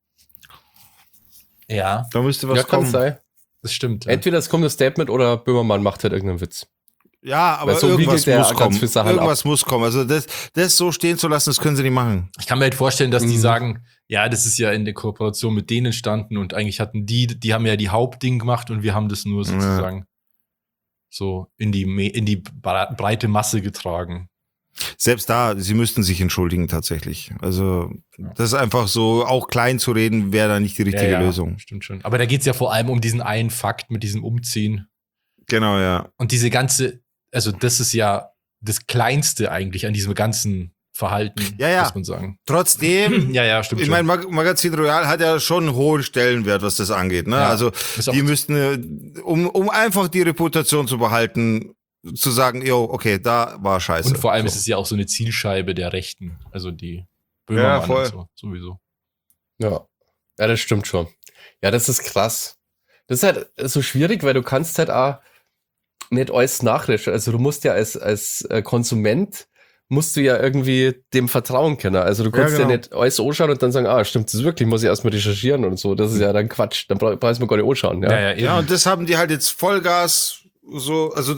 S2: Ja,
S3: Da müsste was
S1: Ja, kann
S3: kommen.
S1: sein.
S2: das stimmt. Ja.
S1: Entweder es kommt das Statement oder Böhmermann macht halt irgendeinen Witz.
S3: Ja, aber
S1: Weil so
S3: irgendwas
S1: wiegelt der
S3: muss
S1: ganz
S3: kommen.
S1: viele Sachen
S3: Irgendwas muss kommen. Also das so stehen zu lassen, das können sie nicht machen.
S2: Ich kann mir halt vorstellen, dass die
S1: Mhm.
S2: sagen, ja, das ist ja in der Kooperation mit denen entstanden und eigentlich hatten die haben ja die Hauptding gemacht und wir haben das nur sozusagen so in die breite Masse getragen.
S3: Selbst da, sie müssten sich entschuldigen tatsächlich. Also das ist einfach so, auch klein zu reden, wäre da nicht die richtige Lösung.
S2: Stimmt schon. Aber da geht es ja vor allem um diesen einen Fakt mit diesem Umziehen.
S3: Genau, ja.
S2: Und diese ganze, also das ist ja das Kleinste eigentlich an diesem ganzen Verhalten,
S3: Ja, ja.
S2: muss man sagen.
S3: Trotzdem,
S2: Ja, stimmt
S3: ich
S2: schon.
S3: meine, Magazin Royal hat ja schon einen hohen Stellenwert, was das angeht. Ne?
S2: Ja,
S3: Also
S2: ist auch-
S3: die müssten, um einfach die Reputation zu behalten, zu sagen, jo, okay, da war scheiße.
S2: und vor allem
S3: so.
S2: ist es ja auch so eine Zielscheibe der Rechten. Also die
S3: Ja,
S2: Böhmermann
S3: voll.
S2: und so, sowieso.
S1: Ja. Ja, das stimmt schon. Ja, das ist krass. Das ist halt so schwierig, weil du kannst halt auch, nicht alles nachrecherchieren. Also du musst ja als Konsument musst du ja irgendwie dem vertrauen können. Also du kannst ja nicht alles anschauen und dann sagen, stimmt das wirklich, muss ich erstmal recherchieren und so. Das ist ja dann Quatsch. Dann brauchst du gar nicht anschauen.
S3: Ja, und das haben die halt jetzt Vollgas so, also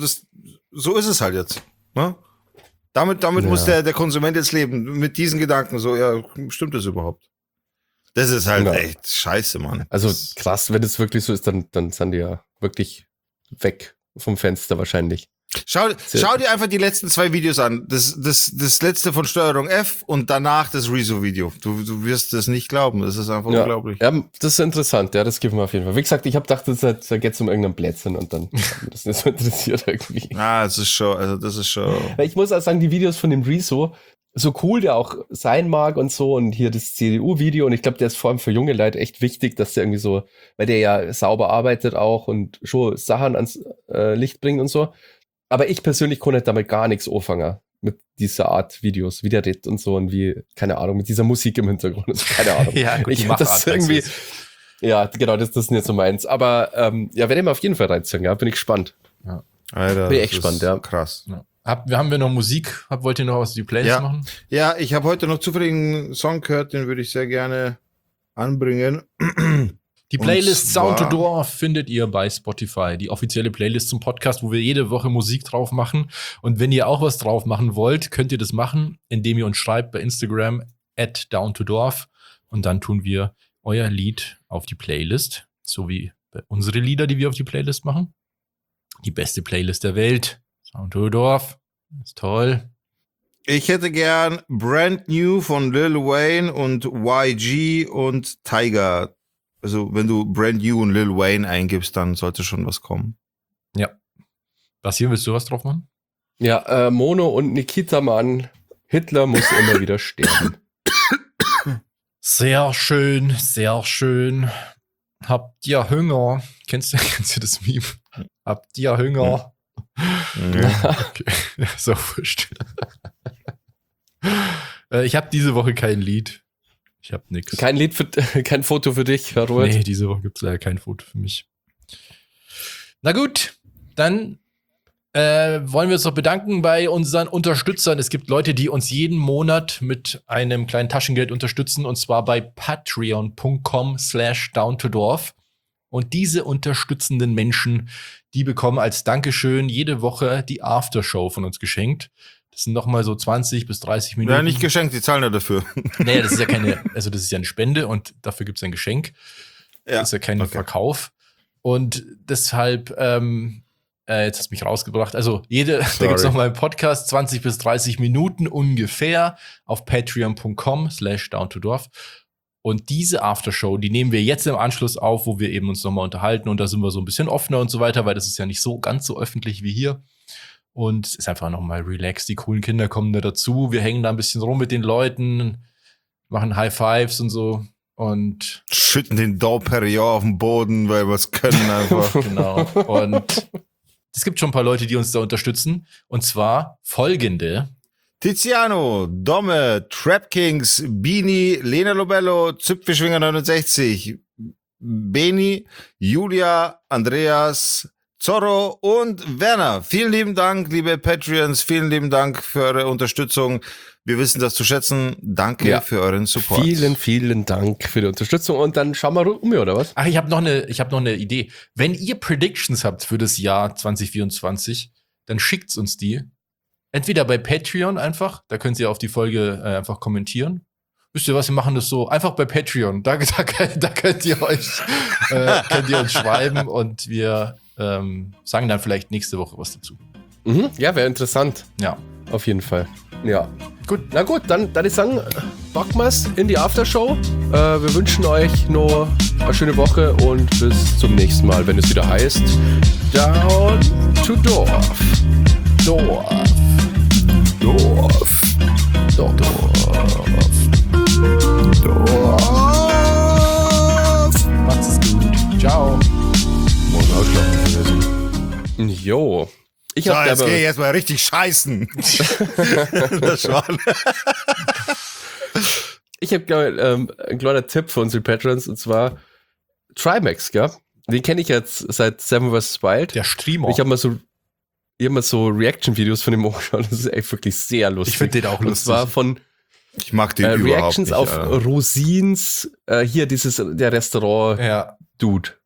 S3: so ist es halt jetzt. Ne? Damit muss der Konsument jetzt leben, mit diesen Gedanken. So, ja, stimmt das überhaupt? Das ist halt echt scheiße, Mann.
S1: Also krass, wenn es wirklich so ist, dann sind die ja wirklich weg vom Fenster wahrscheinlich.
S3: Schau dir einfach die letzten 2 Videos an. Das letzte von Steuerung F und danach das Rezo-Video. Du wirst das nicht glauben. Das ist einfach unglaublich.
S1: Ja, das ist interessant. Ja, das gibt mir auf jeden Fall. Wie gesagt, ich habe gedacht, da geht es um irgendeinen Blödsinn und dann hat mich das nicht so interessiert irgendwie.
S3: Das ist schon.
S1: Ich muss auch sagen, die Videos von dem Rezo, so cool der auch sein mag und so und hier das CDU-Video und ich glaube, der ist vor allem für junge Leute echt wichtig, dass der irgendwie so, weil der ja sauber arbeitet auch und schon Sachen ans Licht bringt und so. Aber ich persönlich konnte damit gar nichts anfangen mit dieser Art Videos, wie der redet und so und wie, keine Ahnung, mit dieser Musik im Hintergrund. Also, keine Ahnung.
S2: Ja, gut,
S1: ich das irgendwie, ja, genau, das ist nicht so meins. Aber werde ich mir auf jeden Fall reinziehen, ja, bin ich gespannt.
S2: Ja.
S3: Alter,
S1: bin ich echt gespannt, ja.
S3: Krass.
S2: Ja. Haben wir noch Musik? Wollt ihr noch was in die Playlist machen?
S3: Ja, ich habe heute noch zufällig einen Song gehört, den würde ich sehr gerne anbringen.
S2: Die Playlist Sound to Door findet ihr bei Spotify, die offizielle Playlist zum Podcast, wo wir jede Woche Musik drauf machen. Und wenn ihr auch was drauf machen wollt, könnt ihr das machen, indem ihr uns schreibt bei Instagram @downtodorf und dann tun wir euer Lied auf die Playlist, so wie unsere Lieder, die wir auf die Playlist machen. Die beste Playlist der Welt. Sound to Dorf. Ist toll.
S3: Ich hätte gern Brand New von Lil Wayne und YG und Tiger. Also, wenn du Brand New und Lil Wayne eingibst, dann sollte schon was kommen.
S2: Ja. Basti, willst du was drauf machen?
S1: Ja, Mono und Nikita Mann. Hitler muss immer wieder sterben.
S2: Sehr schön, sehr schön. Habt ihr Hunger? Kennst du das Meme? Habt ihr Hunger? Okay. So wurscht. Ich habe diese Woche kein Lied. Ich habe nichts.
S1: Kein Foto für dich, Herr Robert?
S2: Nee, diese Woche gibt es leider kein Foto für mich. Na gut, dann wollen wir uns noch bedanken bei unseren Unterstützern. Es gibt Leute, die uns jeden Monat mit einem kleinen Taschengeld unterstützen, und zwar bei patreon.com/downtodorf. Und diese unterstützenden Menschen, die bekommen als Dankeschön jede Woche die Aftershow von uns geschenkt. Das sind nochmal so 20 bis 30 Minuten.
S3: Ja, nicht geschenkt, die zahlen ja dafür.
S2: Naja, das ist ja das ist ja eine Spende und dafür gibt es ein Geschenk.
S3: Ja.
S2: Das ist ja kein Verkauf. Und deshalb, jetzt hast du mich rausgebracht. Also da gibt es nochmal einen Podcast, 20 bis 30 Minuten ungefähr auf patreon.com/downtodorf. Und diese Aftershow, die nehmen wir jetzt im Anschluss auf, wo wir eben uns nochmal unterhalten. Und da sind wir so ein bisschen offener und so weiter, weil das ist ja nicht so ganz so öffentlich wie hier. Und es ist einfach nochmal relaxed. Die coolen Kinder kommen da dazu. Wir hängen da ein bisschen rum mit den Leuten, machen High Fives und so. Und
S3: schütten den Dom Perignon auf den Boden, weil wir es können einfach.
S2: Genau. Und es gibt schon ein paar Leute, die uns da unterstützen. Und zwar folgende:
S3: Tiziano, Domme, Trap Kings, Bini, Lena Lobello, Züpfelschwinger 69, Beni, Julia, Andreas, Zorro und Werner. Vielen lieben Dank, liebe Patreons. Vielen lieben Dank für eure Unterstützung. Wir wissen das zu schätzen. Danke für euren Support.
S1: Vielen, vielen Dank für die Unterstützung. Und dann schauen wir um, oder was?
S2: Ach, ich habe noch eine Idee. Wenn ihr Predictions habt für das Jahr 2024, dann schickt's uns die. Entweder bei Patreon einfach, da könnt ihr auf die Folge einfach kommentieren. Wisst ihr was, wir machen das so, einfach bei Patreon. Da könnt ihr uns schreiben und wir sagen dann vielleicht nächste Woche was dazu.
S1: Mhm, ja, wäre interessant.
S2: Ja.
S1: Auf jeden Fall. Ja. Gut, na gut, dann ich sagen, packen wir's in die Aftershow. Wir wünschen euch noch eine schöne Woche und bis zum nächsten Mal, wenn es wieder heißt Down to Dorf. Dorf. Dorf. Dorf. Dorf. Dorf.
S2: Macht's es gut. Ciao.
S3: Morgen ausschlafen vergessen.
S1: Jo.
S3: Jetzt geh ich erstmal richtig scheißen. Das Schwan.
S1: Ich habe, glaube ich, ein kleiner Tipp für unsere Patrons, und zwar Trimax, gell? Den kenne ich jetzt seit Seven vs. Wild.
S2: Der Streamer.
S1: Ich habe mal so, ich hab mal so Reaction-Videos von dem angeschaut. Das ist echt wirklich sehr lustig.
S2: Ich finde den auch lustig.
S1: Und zwar von
S3: Ich mag den überhaupt
S1: Reactions
S3: nicht.
S1: auf Rosins, hier der Restaurant-Dude.
S2: Ja.